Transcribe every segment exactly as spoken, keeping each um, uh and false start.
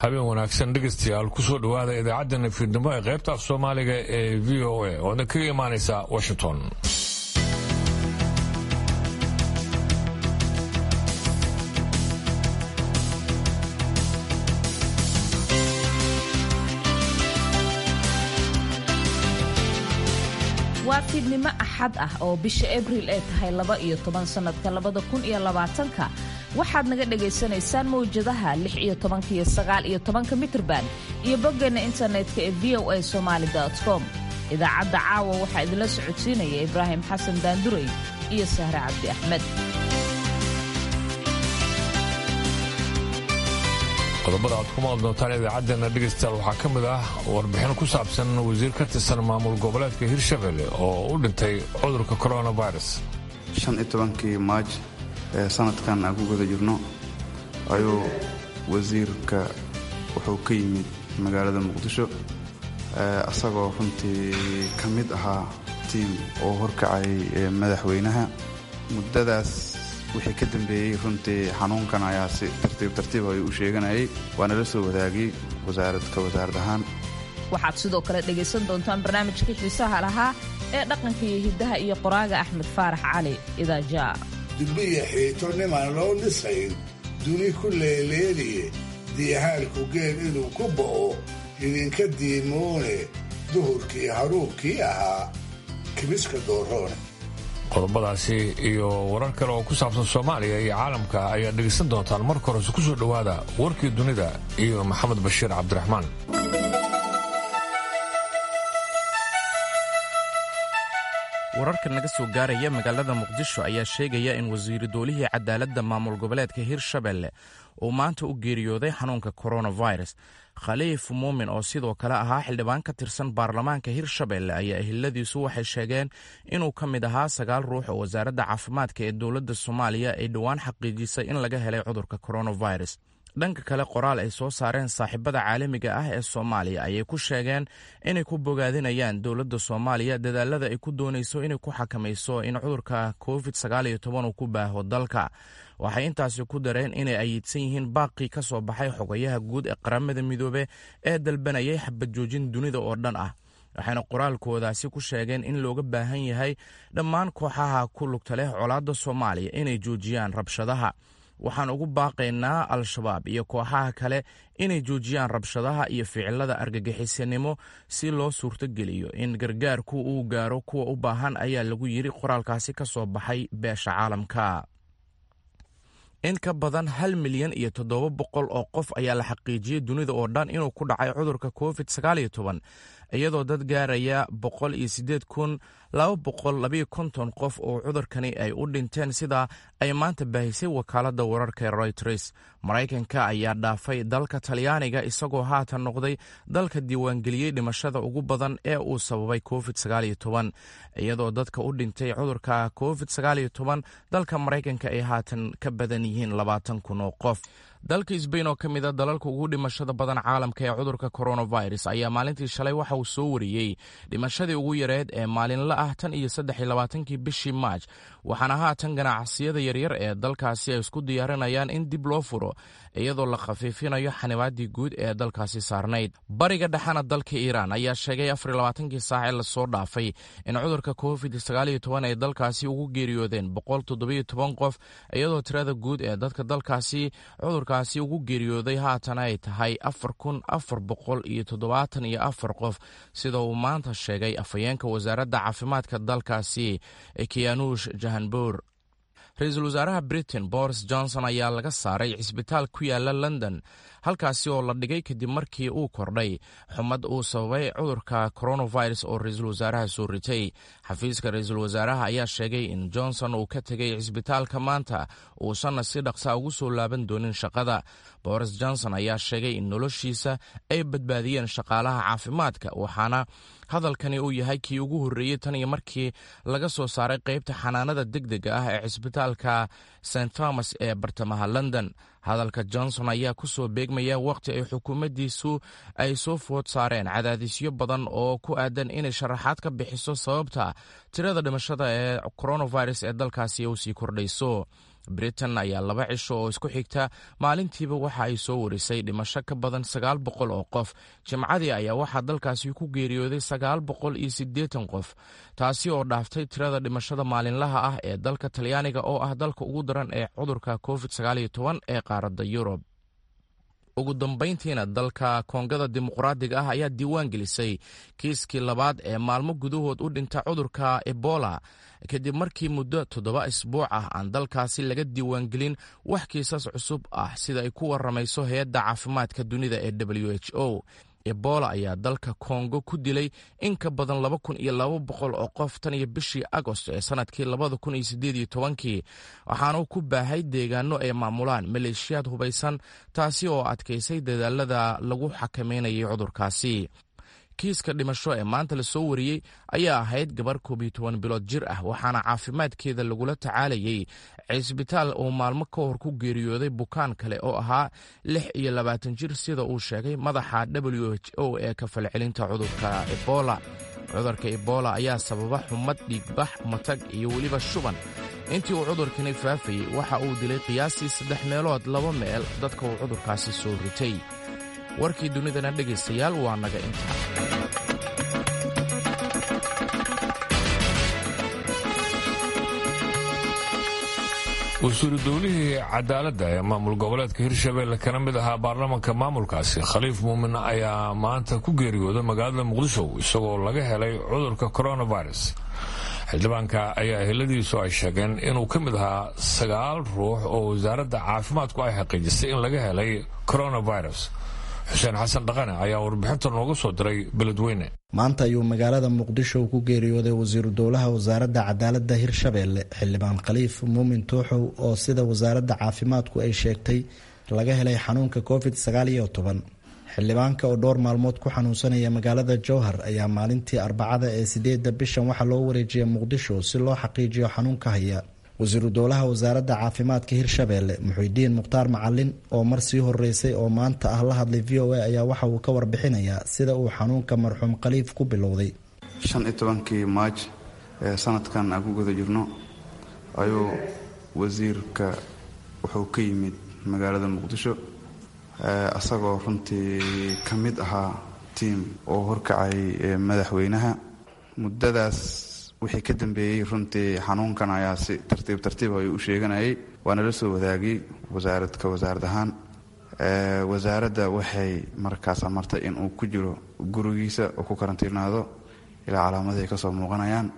habeen wanaagsan dhegeystayaal ku soo dhawaada idaacadda fiidnimo ee qaybta af Soomaaliga ee V O A oo ka imaanaysa Washington. waa fiidnimo axad ah oo bisha Abriil ay tahay laba iyo toban sanadka labada kun iyo labaatanka waxaad naga dhageysanaysaan mawjadaha lix iyo toban iyo sagaal iyo toban mitrban iyo boggeena internetka ee v o a somali dot com. idaacadda caawa waxaa idinla socodsiinaya Ibraahim Xasan Daanduray iyo Sahra Cabdi Axmed. qodobada aad ku maqli doontaan idaacaddeena dhegeystayaal waxaa ka mid ah warbixin ku saabsan wasiir ka tirsan maamul goboleedka Hirshabelle oo u dhintay cudurka coronavirus. shan iyo tobankii Maaj ee sanadkan aan ku guda jirno ayuu wasiirka wuxuu ka yimid magaalada Muqdisho asagoo runtii ka mid ahaa tiim oo horkacay madaxweynaha muddadaas wixii ka dambeeyay runtii xanuunkan ayaa si tartiib tartiib ay u sheeganayay waana la soo wadaagay wasaaradka wasaarad ahaan. waxaad sidoo kale dhegaysan doontaan barnaamijka xiisaha lahaa ee dhaqanka iyo hiddaha iyo qoraaga Axmed Faarax Cali Idaaja. dulbiya xiito niman loo dhisayn duni ku leeleeliye diyahaarku geel inuu ku bo'o idinka diimoone duhurkii haruubkii ahaa kimiska dooroone. qodobadaasi iyo warar kale oo ku saabsan Soomaaliya iyo caalamka ayaa dhegeysan doontaan marka hore ku soo dhawaada warkii dunida iyo Maxamed Bashiir Cabdiraxmaan. wararka naga soo gaaraya magaalada Muqdisho ayaa sheegaya in wasiir doolihii cadaaladda maamul goboleedka Hirshabelle uu maanta u geeriyooday xanuunka coronavirus. Khaliif Muumin oo sidoo kale ahaa xildhibaan ka tirsan baarlamaanka Hirshabelle ayaa eheladiisu waxay sheegeen inuu ka mid ahaa sagaal ruux oo wasaaradda caafimaadka ee dowladda Soomaaliya ay dhowaan xaqiijisay in laga helay cudurka coronavirus. dhanka kale qoraal ay soo saareen saaxiibada caalamiga ah ee Soomaaliya ayay ku sheegeen inay ku bogaadinayaan dowladda Soomaaliya dadaalada ay ku doonayso inay ku xakamayso in cudurka covid sagaal iyo toban uu ku baaho dalka. waxay intaasi ku dareen inay ayidsan yihiin baaqi ka soo baxay xogayaha guud ee qaramada midoobe ee dalbanayay xabad joojin dunida oo dhan ah. waxayna qoraalkoodaasi ku sheegeen in looga baahan yahay dhammaan kooxaha ku lugta leh colaadda Soomaaliya inay joojiyaan rabshadaha. waxaan ugu baaqaynaa al-shabaab iyo kooxaha kale inay joojiyaan rabshadaha iyo ficilada argagixisanimo si loo suurtogeliyo in gargaarku uu gaaro kuwa u baahan ayaa lagu yiri qoraalkaasi ka soo baxay beesha caalamka. in ka badan hal milyan iyo toddoba boqol oo qof ayaa la xaqiijiyey dunida oo dhan inuu ku dhacay cudurka covid sagaal iyo toban iyadoo dad gaaraya boqol iyo siddeed kun laba boqol labiyo konton qof oo cudurkani ay u dhinteen sida ay maanta baahisay wakaaladda wararka ee Reuters. Maraykanka ayaa dhaafay dalka Talyaaniga isagoo haatan noqday dalka diiwaangeliyey dhimashada ugu badan ee uu sababay covid sagaal iyo toban iyadoo dadka u dhintay cudurka covid sagaal iyo toban dalka Maraykanka ay haatan ka badan yihiin labaatan kun oo qof. dalka Spain oo ka mid ah dalalka ugu dhimashada badan caalamka ee cudurka coronavirus ayaa maalintii shalay waxa uu soo wariyey dhimashadii ugu yareed ee maalinla ah tan iyo saddex iyo labaatankii bishii Maaj waxaana haatan ganacsiyada yaryar ee dalkaasi ay isku diyaarinayaan in dib loo furo iyadoo la khafiifinayo xanibaadii guud ee dalkaasi saarnayd. bariga dhexana dalka Iiraan ayaa sheegay afar iyo labaatankii saac ee lasoo dhaafay in cudurka covid sagaal iyo toban ay dalkaasi ugu geeriyoodeen boqol toddoba iyo toban qof iyadoo tirada guud ee dadka dalkaasi cudurkaasi ugu geeriyooday haatan ay tahay afar kun afar boqol iyo toddobaatan iyo afar qof sida uu maanta sheegay afhayeenka wasaaradda caafimaadka dalkaasi Kianush Jahanbur. ra-iisul wasaaraha Britain Boris Johnson ayaa laga saaray cisbitaal ku yaala London halkaasi oo la dhigay kadib markii uu kordhay xumad uu sababay cudurka coronavirus oo ra-iisul wasaaraha soo ritay. xafiiska ra-iisul wasaaraha ayaa sheegay in Johnson uu ka tegay cisbitaalka maanta uusan si dhaqsa ugu soo laaban doonin shaqada. Boris Johnson ayaa sheegay in noloshiisa ay badbaadiyeen shaqaalaha caafimaadka waxaana hadalkani uu yahay kii ugu horreeyey tan iyo markii laga soo saaray qaybta xanaanada degdega ah ee cisbitaalka Saint Thomas ee bartamaha London. hadalka Johnson ayaa ku soo beegmaya waqti ay xukuumaddiisu ay soo food saareen cadaadisyo badan oo ku aadan inay sharaxaad ka bixiso sababta tirada dhimashada ee coronavirus ee dalkaasi uu sii kordhayso. britain ayaa laba cisho oo isku xigta maalintiiba waxa ay soo warisay dhimasho ka badan sagaal boqol oo qof. jimcadii ayaa waxaa dalkaasi ku geeriyooday sagaal boqol iyo siddeetan qof, taasi oo dhaaftay tirada dhimashada maalinlaha ah ee dalka talyaaniga oo ah dalka ugu daran ee cudurka covid sagaal iyo toban ee qaaradda yurub. ugu dambayntiina dalka koongada dimuqraadiga ah ayaa diiwaan gelisay kiiskii labaad ee maalmo gudahood u dhinta cudurka ebola kadib markii muddo toddoba isbuuc ah aan dalkaasi laga diiwaangelin wax kiisas cusub ah sida ay ku waramayso hay-adda caafimaadka dunida ee w h o. ebola ayaa dalka kongo ku dilay in ka badan laba kun iyo laba boqol oo qof tan iyo bishii agost ee sanadkii labada kun iyo siddeed iyo tobankii, waxaana uu ku baahay deegaano ay maamulaan maleeshiyaad hubaysan, taasi oo adkaysay dadaalada lagu xakameynayay cudurkaasi. kiiska dhimasho ee maanta la soo wariyey ayaa ahayd gabar koob iyo toban bilood jir ah, waxaana caafimaadkeeda lagula tacaalayay cisbitaal uu maalmo ka hor ku geeriyooday bukaan kale oo ahaa lix iyo labaatan jir, sida uu sheegay madaxa w h o ee ka falcelinta cudurka ebola. cudurka ebola ayaa sababa xumad, dhiigbax, matag iyo weliba shuban. intii uu cudurkani faafayey waxa uu dilay qiyaastii saddex meelood laba meel dadka uu cudurkaasi soo ritay. warkii dunidana dhegaystayaal waa naga intaa. wasiiru dowlihii cadaaladda ee maamul goboleedka hirshabelle kana mid ahaa baarlamaanka maamulkaasi khaliif muumin ayaa maanta ku geeriyooday magaalada muqdisho isagoo laga helay cudurka coronavirus. xildhibaanka ayaa eheladiisu ay sheegeen inuu ka mid ahaa sagaal ruux oo wasaaradda caafimaadku ay xaqiijisay in laga helay coronavirus. xuseen xasan dhaqane ayaa warbixinta nooga soo diray beledweyne. maanta ayuu magaalada muqdisho ku geeriyooday wasiiru dowlaha wasaaradda cadaaladda hirshabelle xildhibaan khaliif muumin tuuxow oo sida wasaaradda caafimaadku ay sheegtay laga helay xanuunka covid sagaal iyo toban. xildhibaanka oo dhowr maalmood ku xanuunsanaya magaalada jowhar ayaa maalintii arbacada ee sideedda bishan waxaa loo wareejiyay muqdisho si loo xaqiijiyo xanuunka haya. wasiiru dowlaha wasaaradda caafimaadka hirshabelle muxuudiin mukhtaar macalin oo mar sii horeysay oo maanta ah la hadlay v o a ayaa waxa uu ka warbixinayaa sida uu xanuunka marxuum khaliif ku bilowday. shan iyo tobankii maaj ee sanadkan aan ku guda jirno ayuu wasiirka wuxuu ka yimid magaalada muqdisho asagoo runtii ka mid ahaa tiim oo horkacay madaxweynaha. muddadaas wixii ka dambeeyey runtii xanuunkan ayaa si tartiib tartiib ay u sheeganayay, waana la soo wadaagay wasaaradka wasaarad ahaan. wasaaradda waxay markaas amartay in uu ku jiro gurigiisa oo ku karantiinaado ilaa calaamadahi ay ka soo muuqanayaan.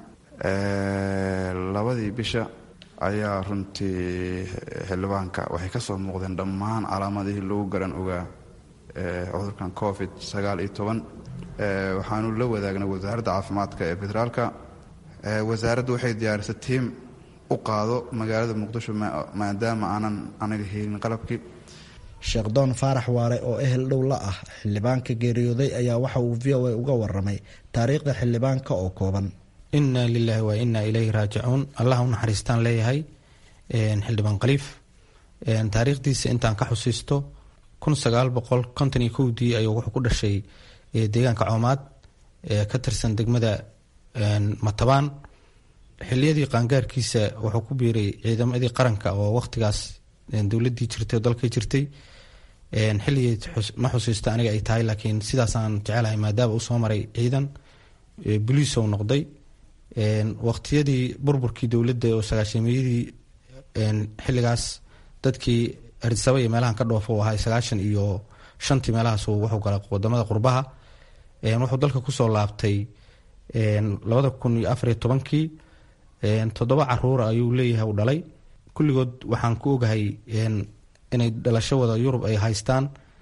labadii bisha ayaa runtii xildhibaanka waxay ka soo muuqdeen dhammaan calaamadihii lagu garan ogaa cudurkan covid sagaal iyo toban. waxaanu la wadaagnay wasaaradda caafimaadka ee federaalka. wasaaraddu waxay diyaarisay tiim u qaado magaalada muqdisho maadaama aanan anaga helin qalabkii. sheekh doon faarax waare oo ehel dhow la ah xildhibaanka geeriyooday ayaa waxa uu v o a uga waramay taariikhda xildhibaanka oo kooban. inna lilaahi wa inna ilayhi raajicuun. allah u naxariistaan leeyahay xildhibaan khaliif. taariikhdiisa intaan ka xusiisto kun sagaal boqol konton iyo kowdii ayuu wuxuu ku dhashay deegaanka coomaad ee ka tirsan degmada matabaan. xiliyadii qaangaarkiisa wuxuu ku biiray ciidamadii qaranka oo waqtigaas dowladii jirtay oo dalka jirtay. xilligii ma xusiista aniga ay tahay, laakiin sidaasaan jecelahay maadaama uu soo maray ciidan boliis ou noqday. waqtiyadii burburkii dowladda oo sagaashamiyadii xilligaas dadkii arisaba iyo meelahan ka dhoofa u ahaa sagaashan iyo shantii meelahaas wuxuu galay wadamada qurbaha. wuxuu dalka kusoo laabtay labada kun iyo afariyo tobankii. toddoba caruura ayuu leeyahay u dhalay. kulligood waxaan ku ogahay inay dhalasho wada yurub ay haystaan.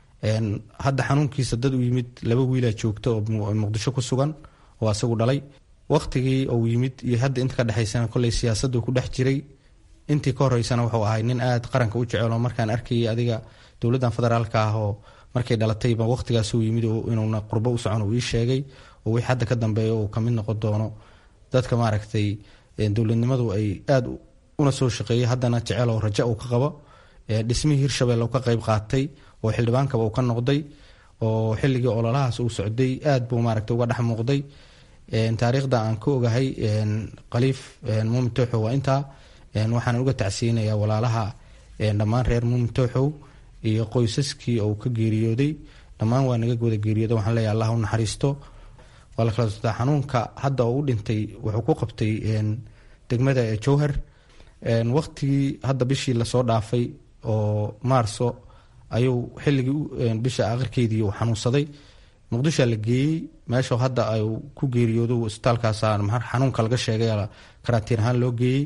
hadda xanuunkiisa dad u yimid laba wiilaa joogta oo muqdisho ku sugan oo asagu dhalay. waqtigii uu yimid iyo hadda inta ka dhexaysana kolley siyaasaddu ku dhex jiray. intii ka horeysana wuxuu ahay nin aada qaranka u jecelo. markaan arkayay adiga dowladdan federaalka ah oo markay dhalatayba waqtigaas uu yimid inuuna qurbo u socon uu ii sheegay oo wixii hadda ka dambeeya uu kamid noqon doono dadka maaragtay dowladnimadu ay aada una soo shaqeeyay, haddana jecel oo raja uu ka qabo. dhismihii hirshabelle uu ka qayb qaatay oo xildhibaankaba uu ka noqday oo xilligii ololahaas uu socday aad buu maaragtay uga dhex muuqday. taariikhda aan ka ogahay khaliif muumin tuuxow waa intaa. waxaan uga tacsiyinayaa walaalaha dhammaan reer muumin tooxow iyo qoysaskii uu ka geeriyooday dhammaan waa naga wada geeriyooday waxaan leeyahay allah u naxariisto waa la kala socdaa xanuunka hadda uu u dhintay wuxuu ku qabtay degmada jowhar waqtigii hadda bishii lasoo dhaafay oo maarso ayuu xilligii bisha akhirkeedii uu xanuunsaday muqdishoa la geeyey meesha hadda ay ku geeriyoodo isbitaalkaasa xanuunka laga sheegay karantiin ahaan loo geeyey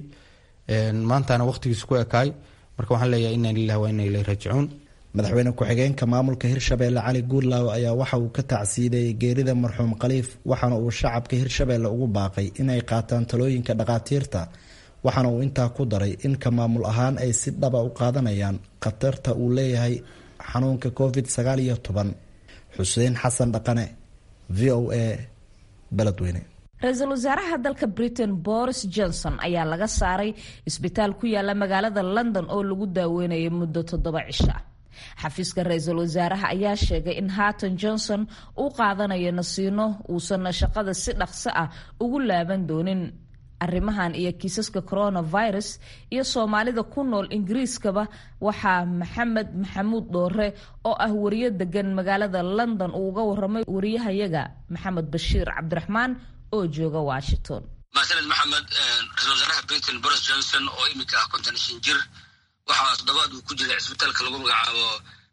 maantana waqtigiisa ku ekaay marka waxaan leeyahay inna lillahi wa inna ilayhi raajicuun madaxweyne ku-xigeenka maamulka hirshabeelle cali guurlaaw ayaa waxa uu ka tacsiideeyey geerida marxuum khaliif waxaana uu shacabka hirshabeelle ugu baaqay inay qaataan talooyinka dhakhaatiirta waxaana uu intaa ku daray in ka maamul ahaan ay si dhaba u qaadanayaan khatarta uu leeyahay xanuunka covid sagaal iyo toban xuseen xasan dhaqane v o a beledweyne ra-iisul wasaaraha dalka britain boris johnson ayaa laga saaray isbitaal ku yaala magaalada london oo lagu daaweynayay muddo toddoba cisho ah xafiiska ra-iisul wasaaraha ayaa sheegay in haatan johnson uu qaadanayo nasiino uusanna shaqada si dhaqso ah ugu laaban doonin arrimahan iyo kiisaska coronavirus iyo soomaalida ku nool ingiriiskaba waxaa maxamed maxamuud dhoore oo ah wariye degan magaalada london uu uga waramay wariyahayaga maxamed bashiir cabdiraxmaan oo jooga washington. maasaned maxamed ra-iisul wasaaraha britain boris johnson oo iminka ah konton shan jir waxaa toddobaad uu ku jiray cisbitaalka lagu magacaabo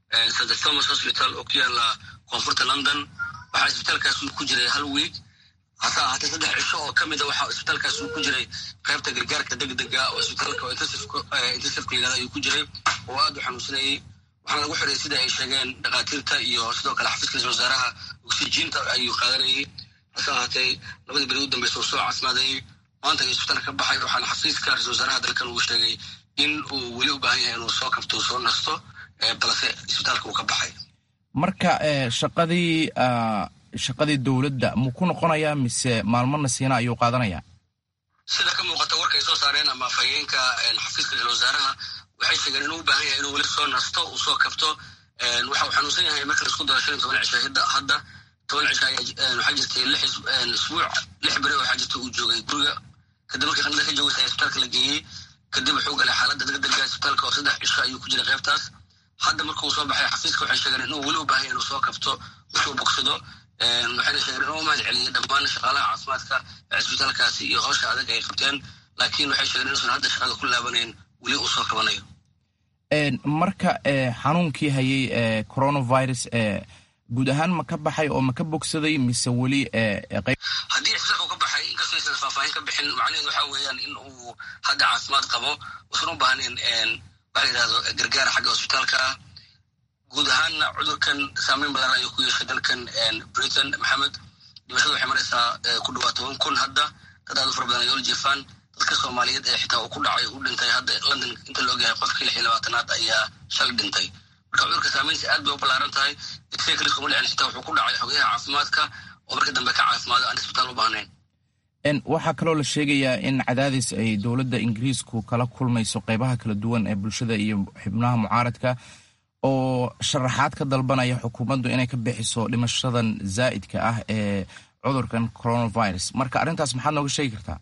st thomas hospital oo ku yaala koonfurta london waxaa isbitaalkaas uu ku jiray hal wiig hase ahaatee saddex cisho oo kamida waxaa isbitaalkaas uu ku jiray qaybta gargaarka degdega oo isbitaalka intensiveka yidhahda ayuu ku jiray oo aad u xanuunsanayay waxaana lagu xiray sida ay sheegeen dhakhaatiirta iyo sidoo kale xafiiska ra-isul wasaaraha oksijiinta ayuu qaadanayay hase ahaatee labadii beri u dambeysa uu soo caasimaaday maanta ayuu isbitaalka ka baxay waxaana xafiiska ra-isul wasaaraha dalkan uu sheegay in uu weli u baahan yahay inuu soo kabto soo nasto balse isbitaalka uu ka baxay marka shaqadii shaqadii dowladda muu ku noqonayaa mise maalmo nasiina ayuu qaadanayaa sida ka muuqata warka ay soo saareen ama afhayeenka xafiiska ra-isul wasaaraha waxay sheegeen inuu u baahan yahay inuu weli soo nasto uu soo kabto waxa uu xanuunsan yahay marka la isku daro shan iyo toban cisho hadda toban cisho waxaa jirtay lix isbuuc lix beri waxaa jirta uu joogay guriga kadib markii qanada ka joogaysa isbitaalka la geeyey kadib wuxuu galay xaaladda degdega isbitaalka oo saddex cisho ayuu ku jiray qaybtaas hadda markuu soo baxay xafiiska waxay sheegeen inuu weli u baahan yahay inuu soo kabto wuxuu bogsado waxayna sheegeen inuu mahad celiyay dhammaan shaqaalaha caafimaadka ee cisbitaalkaasi iyo howsha adag ay qabteen laakiin waxay sheegeen inuusan hadda shaqada ku laabanayn weli uu soo kabanayo marka xanuunkii hayay coronavirus guud ahaan ma ka baxay oo ma ka bogsaday mise weli haddii cisbitaalka uu ka baxay inkastoo aysan faahfaahin ka bixin macnaheedu waxaa weeyaan in uu hadda caafimaad qabo uusan u baahnayn waxa la yidhahdo gargaar xagga hosbitaalka ah guud ahaanna cudurkan saameyn badan ayuu ku yeeshay dalkan britain maxamed dhimashada waxay maraysaa ku dhawaa toban kun hadda dad aad u fara badan ay ol jeefaan dadka soomaaliyeed ee xitaa uu ku dhacay u dhintay hadda london inta la ogyahay qofkii lix iyo labaatanaad ayaa shalay dhintay marka cudurka saameyntiisa aad bay u ballaaran tahay digsiga kaliis kuma dhicin xitaa wuxuu ku dhacay xogayaha caafimaadka oo marka dambe ka caafimaado aan isbitaal u baahnayn waxaa kaloo la sheegayaa in cadaadis ay dowladda ingiriisku kala kulmayso qeybaha kala duwan ee bulshada iyo xubnaha mucaaradka oo sharaxaad ka dalbanaya xukuumaddu inay ka bixiso dhimashadan zaa'idka ah ee cudurkan coronavirus marka arrintaas maxaad nooga sheegi kartaa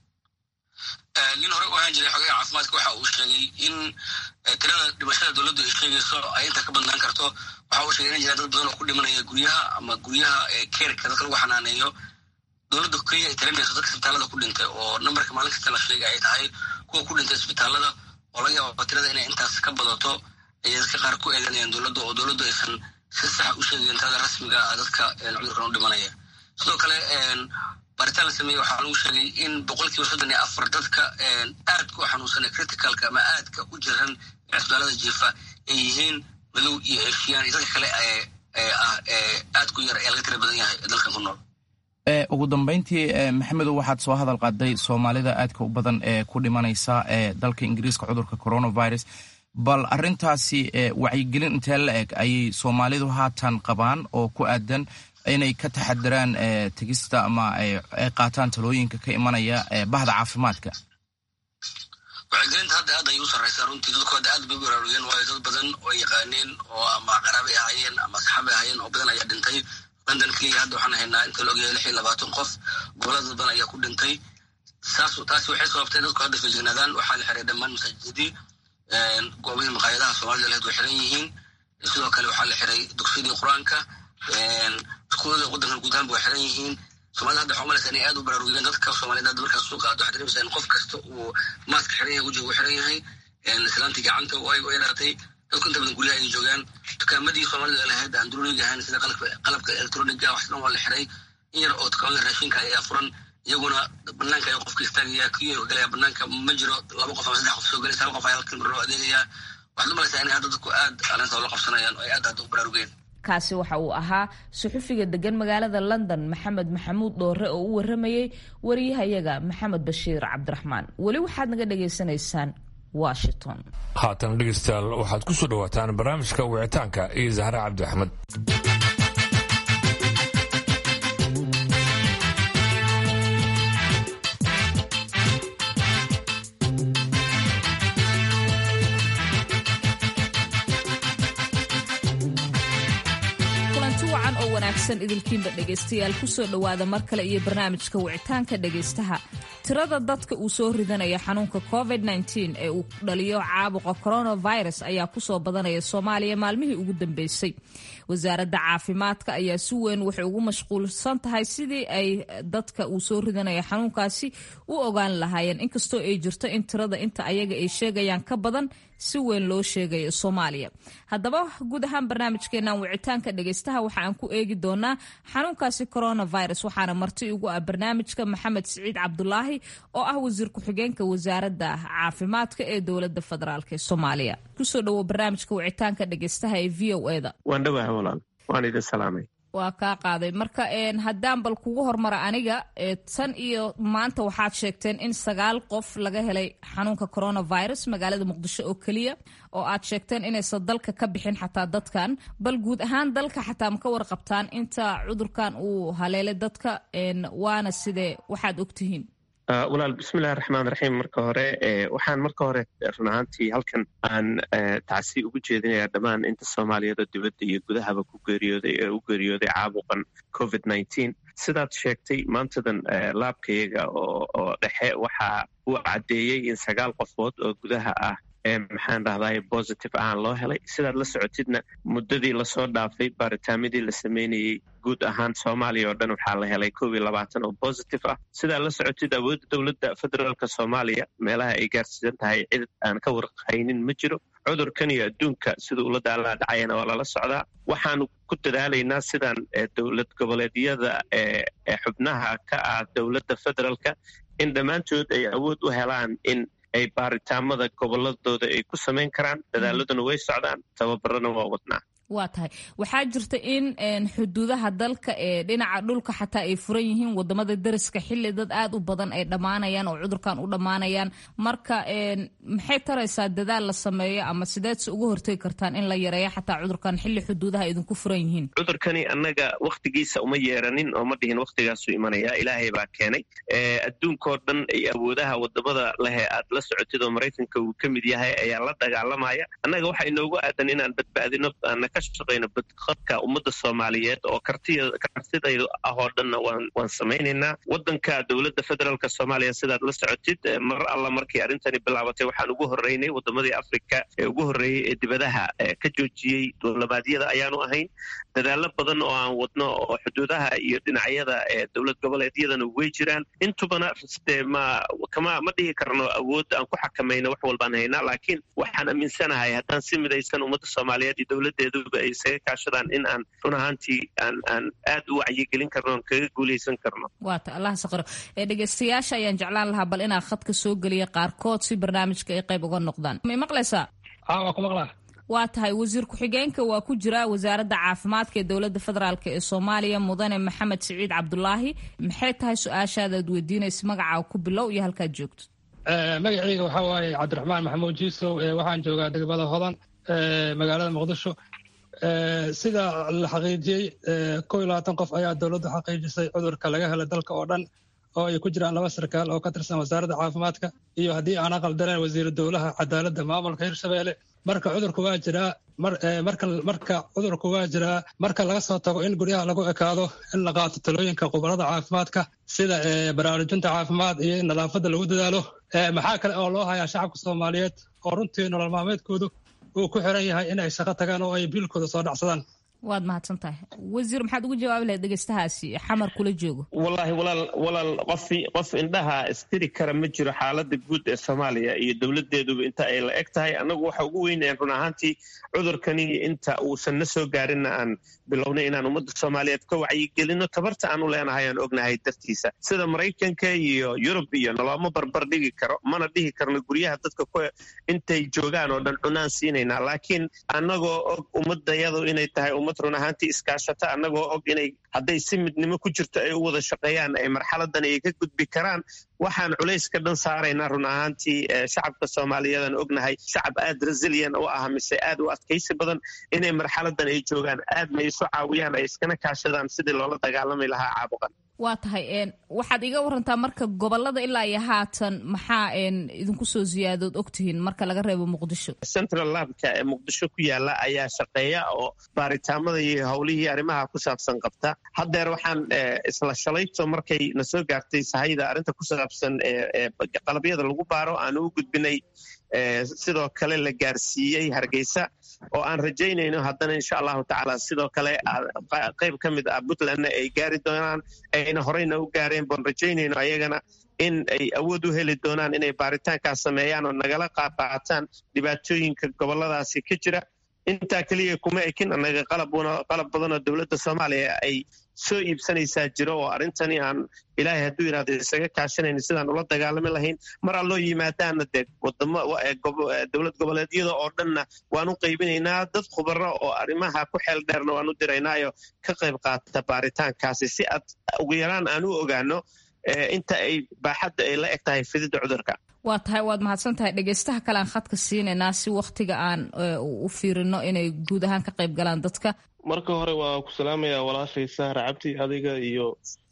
nin hore u ahaan jiray xogayaha caafimaadka waxa uu sheegay in tirada dhimashada dowladdu ay sheegayso ay inta ka badnaan karto waxa uu sheegay in jiraan dad badan oo ku dhimanaya guryaha ama guryaha keerka dadka lagu xanaaneeyo dowladda keliya ay tirinayso dadka isbitaalada ku dhintay oo nambarka maalin kasta la sheegay ay tahay kuwa ku dhintay isbitaalada oo laga yaabo tirada inay intaas ka badato ayay dadka qaar ku eeganayaan dowladda oo dowladdu aysan si sax u sheegayn tirada rasmiga ah dadka cudurkan u dhimanaya sidoo kale baaritaan la sameeyey waxaa lagu sheegay in boqolkiiba soddon iyo afar dadka aadka u xanuunsanay criticalka ama aadka u jiran ee isbitaalada jiifa ay yihiin madow iyo eeshiyaan iyo dadka kale ah aadku yar ee laga tira badan yahay ee dalkan ku nool ugu dambeyntii maxamedow waxaad soo hadal qaaday soomaalida aadka u badan ee ku dhimanaysa ee dalka ingiriiska cudurka coronavirus bal arrintaasi wacyigelin intee la eg ayay soomaalidu haatan qabaan oo ku aadan inay ka taxadiraan tegista ama ay qaataan talooyinka ka imanaya bahda caafimaadka wacyigelinta hadda aad ayay u sarraysaa runtii dadku hadda aad bay u baraarugeen waayo dad badan oo yaqaaneen oo ama qaraabay ahaayeen ama asxaabay ahaayeen oo badan ayaa dhintay london keliya hadda waxaan haynaa inta la ogyahay lix iyo labaatan qof gobolada badan ayaa ku dhintay saas taasi waxay sababtay dadku hadda feejignaadaan. waxaa la xiray dhammaan masaajidadii, goobihii maqaayadaha soomaalida lahayd way xiran yihiin. sidoo kale waxaa la xiray dugsiyadii qur-aanka, iskuulada waddankan guud ahaan way xiran yihiin. soomaalida hadda waxaa umalaysa inay aad u baraarugeen. dadka soomaaliyed hadda markaas suuqa aad waxaa dareemaysaa in qof kasta uu maaska xiran yahay, wejiga uu xiran yahay, islaantii gacanta way yaraatay. dadku inta badan guryaha ay joogaan. dukaamadii soomaalida lahayd aan duruuriga ahayn sida qalabka elektroniga wax dhan waa la xiray. in yar oo dukaamada raashinka ayaa furan, iyaguna banaanka ay qofka istaagaya, kiyoo galaya banaanka ma jiro. laba qof ama saddex qof soo galaysa, hal qof ayaa halkan mar loo adeegaya. waxaad umalaysaa inay hadda dadku aad arrinta la qabsanayaan oo ay aad aad u baraarugeen. kaasi waxa uu ahaa suxufiga degan magaalada London Maxamed Maxamuud Dhoore oo u waramayay wariyahayaga Maxamed Bashiir Cabdiraxmaan. weli waxaad naga dhageysanaysaan Washington. haatan dhegeystayaal waxaad ku soo dhawaataan barnaamijka wicitaanka iyo Zahra Cabdi Axmed. wanaagsan idilkiinba dhegaystayaal kusoo dhowaada mar kale iyo barnaamijka wicitaanka dhegaystaha. tirada dadka uu soo ridanaya xanuunka covid nineteen ee uu dhaliyo caabuqa coronavirus ayaa kusoo badanaya Soomaaliya maalmihii ugu dambeysay. wasaaradda caafimaadka ayaa si weyn waxay ugu mashquulsan tahay sidii ay dadka uu soo ridanaya xanuunkaasi u ogaan lahaayeen, inkastoo ay jirto in tirada inta ayaga ay sheegayaan ka badan si weyn loo sheegayo Soomaaliya. haddaba guud ahaan barnaamijkeenan wicitaanka dhegaystaha waxa aan ku eegi doonaa xanuunkaasi coronavirus, waxaana marti ugu ah barnaamijka Maxamed Siciid Cabdulaahi oo ah wasiir ku-xigeenka wasaaradda caafimaadka ee dowladda federaalk ee Soomaaliya. kusoo dhawo barnaamijka wicitaanka dhegaystaha ee V O A da. waan dhawahay walaal, waan idin salaamay. waa kaa qaaday. marka haddaan bal kugu hormara aniga, tan iyo maanta waxaad sheegteen in sagaal qof laga helay xanuunka coronavirus magaalada Muqdisho oo keliya, oo aad sheegteen inaysan dalka ka bixin xataa dadkan. bal guud ahaan dalka xataa ma ka warqabtaan inta cudurkan uu haleelay dadka, waana sidee waxaad ogtihiin? walaal bismillahi raxmaan raxiim. marka hore waxaan marka hore run ahaantii halkan aan tacsi ugu jeedinayaa dhammaan inta Soomaaliyeed oo dibadda iyo gudahaba ku geeriyooday ee u geeriyooday caabuqan covid nineteen. sidaad sheegtay maantadan laabkayaga oo dhexe waxa uu caddeeyey in sagaal qofood oo gudaha ah maxaan dhahday positive ahaan loo helay. sidaad la socotidna muddadii lasoo dhaafay baaritaamidii la sameynayey guud ahaan Soomaaliya oo dhan waxaa la helay kow iyo labaatan oo positive ah. sidaad la socotid awoodda dowladda federaalka Soomaaliya meelaha ay gaarsiisan tahay cid aan ka warqaynin ma jiro. cudurkan iyo adduunka siduu ula daalaa dhacayana waa lala socdaa. waxaanu ku dadaalaynaa sidaan dowlad goboleedyada ee xubnaha ka ah dowladda federaalka in dhammaantood ay awood u helaan in ay baaritaamada goboladooda ay ku samayn karaan. dadaaladuna way socdaan, tababarana waa wadnaa. waa tahay waxaa jirta in xuduudaha dalka ee dhinaca dhulka xataa ay furan yihiin, wadamada dariska xilli dad aad u badan ay dhammaanayaan oo cudurkan u dhammaanayaan. marka maxay taraysaa dadaal la sameeyo ama sideedse uga hortegi kartaan in la yareeyo xataa cudurkan xilli xuduudaha idinku furan yihiin? cudurkani annaga wakhtigiisa uma yeeranin oo ma dhihin wakhtigaasu imanaya, ilaahay baa keenay. adduunkao dhan ay awoodaha wadamada lehe aad la socotid oo Maraykanka uu ka mid yahay ayaa la dagaalamaya. annaga waxaa inoogu aadan inaan badbaadino ka shaqeyno badqabka ummadda Soomaaliyeed oo kartidaydu ah oo dhanna waan samaynaynaa. waddanka dowladda federaalka Soomaaliya sidaad la socotid mar alla markii arrintani bilaabatay waxaan ugu horreynay wadamadii Afrika ee ugu horreeyey ee dibadaha ka joojiyey duulimaadyada ayaanu ahayn. dadaalo badan oo aan wadno oo xuduudaha iyo dhinacyada ee dowlad goboleedyadana way jiraan. intubana ma kama ma dhihi karno awood aan ku xakamayno wax walbaan haynaa, laakiin waxaan aaminsanahay haddaan si midaysan ummadda Soomaaliyeed iyo dowladeedu ay isaga kaashadaan in aan run ahaantii aan aan aad u wacyigelin karno oon kaga guulaysan karno. waata allah saqiro. ee dhegaystayaasha ayaan jeclaan lahaa bal inaan khadka soo geliya qaarkood si barnaamijka ay qayb uga noqdaan. ma maqlaysaa? aa waa ku maqlaa. waa tahay wasiir ku-xigeenka waa ku jira wasaaradda caafimaadka ee dowladda federaalk ee Soomaaliya mudane Maxamed Siciid Cabdulaahi. maxay tahay su-aashaada aad weydiinaysa? magacaa ku bilow iyo halkaad joogto. magacayga waxaa waaye Cabdiraxmaan Maxamuud Jiisow. waxaan joogaa degmada Hodan magaalada Muqdisho. sida la xaqiijiyey kow iyo labaatan qof ayaa dowladdu xaqiijisay cudurka laga helay dalka oo dhan. oo ay ku jiraan laba sarkaal oo ka tirsan wasaaradda caafimaadka iyo haddii aan aqaldaneen wasiiru dowlaha cadaaladda maamulka hirshabeelle marka cudurku waa jiraa marka marka cudurku waa jiraa marka laga soo tago in guryaha lagu ekaado in la qaato talooyinka khubarada caafimaadka sida baraarujinta caafimaad iyo in nadaafadda lagu dadaalo maxaa kale oo loo hayaa shacabka soomaaliyeed oo runtii nolol maalmeedkoodu uu ku xiran yahay in ay shaqo tagaan oo ay biilkooda soo dhacsadaan waad mahadsan tahay wasiir maxaad ugu jawaabi lahayd dhegeystahaasi xamar kula joogo wallaahi walaal walaal qof qof indhaha istiri kara ma jiro xaaladda guud ee soomaaliya iyo dowladeeduba inta ay la eg tahay annagu waxa ugu weynayaan run ahaantii cudurkani inta uusan na soo gaarinna aan bilownay inaan ummadda soomaaliyeed ka wacyigelino tabarta aanu leenahay aan ognahay dartiisa sida maraykanka iyo yurub iyo nalooma barbar dhigi karo mana dhihi karno guryaha dadka ku intay joogaan oo dhan cunaan siinaynaa laakiin annagoo og ummadayadu inay tahay ummad run ahaantii iskaashata annagoo og inay hadday si midnimo ku jirto ay u wada shaqeeyaan ay marxaladan ay ka gudbi karaan waxaan culayska dhan saaraynaa run ahaantii shacabka soomaaliyeedan ognahay shacab aad resilyan u ah mise aad u adkaysi badan inay marxaladan ay joogaan aadna isu caawiyaan ay iskana kaashadaan sidii loola dagaalami lahaa caabuqan waa tahay waxaad iga warantaa marka gobolada ilaa iyo haatan maxaa idinku soo ziyaadood ogtihiin marka laga reebo muqdisho central labka ee muqdisho ku yaala ayaa shaqeeya oo baaritaamada iyo howlihii arrimaha ku saabsan qabta haddeer waxaan isla shalayto markay na soo gaartay sahayda arrinta ku saabsan ee qalabyada lagu baaro aan u gudbinay sidoo kale la gaarsiiyey hargeysa oo aan rajaynayno haddana insha allahu tacaala sidoo kale qayb ka mid ah puntlandna ay gaari doonaan ayna horeyna u gaareen baan rajaynayno ayagana in ay awood u heli doonaan inay baaritaankaas sameeyaan oo nagala qaaqaataan dhibaatooyinka goboladaasi ka jira intaa keliya kuma ekin annaga qalab badanoo dowladda soomaaliya ay soo iibsanaysaa jiro oo arrintani aan ilaahay hadduu yidhahdo isaga kaashanayno sidaan ula dagaalami lahayn mar alloo yimaadaana dee wadamo dowlad goboleedyada oo dhanna waan u qaybinaynaa dad khubaro oo arrimaha ku xeel dheerna waan u diraynaayo ka qayb qaata baaritaankaasi si aad ugu yaraan aan u ogaano inta ay baaxadda ay la eg tahay fididda cudurka waa tahay waad mahadsan tahay dhegeystaha kale aan khadka siinaynaa si wakhtiga aan u fiirino inay guud ahaan ka qayb galaan dadka marka hore waa ku salaamayaa walaashay sahra cabdi adiga iyo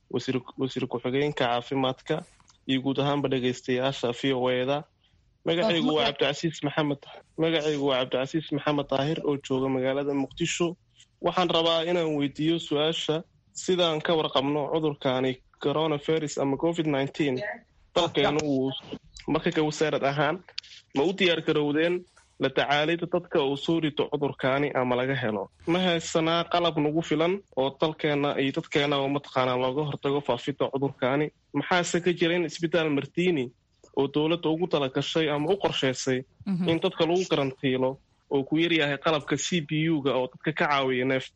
wasiir ku-xigeenka caafimaadka iyo guud ahaanba dhegeystayaasha v o eda magacaygu waa cabdicasiis maxamed magacaygu waa cabdicasiis maxamed daahir oo jooga magaalada muqdisho waxaan rabaa inaan weydiiyo su-aasha sidaan ka warqabno cudurkaani coronavirus ama covid nineteen dalkeenu uu marka ka wasaarad ahaan ma u diyaar garowdeen la tacaalida dadka uu soo rito cudurkaani ama laga helo ma haysanaa qalab nagu filan oo dalkeena iyo dadkeena oo mataqaanaa looga hortago faafidda cudurkaani maxaase ka jira in isbitaal martiini oo dowladda ugu talagashay ama u qorshaysay in dadka lagu karantiilo oo ku yaryahay qalabka c b u-ga oo dadka ka caawiya neefta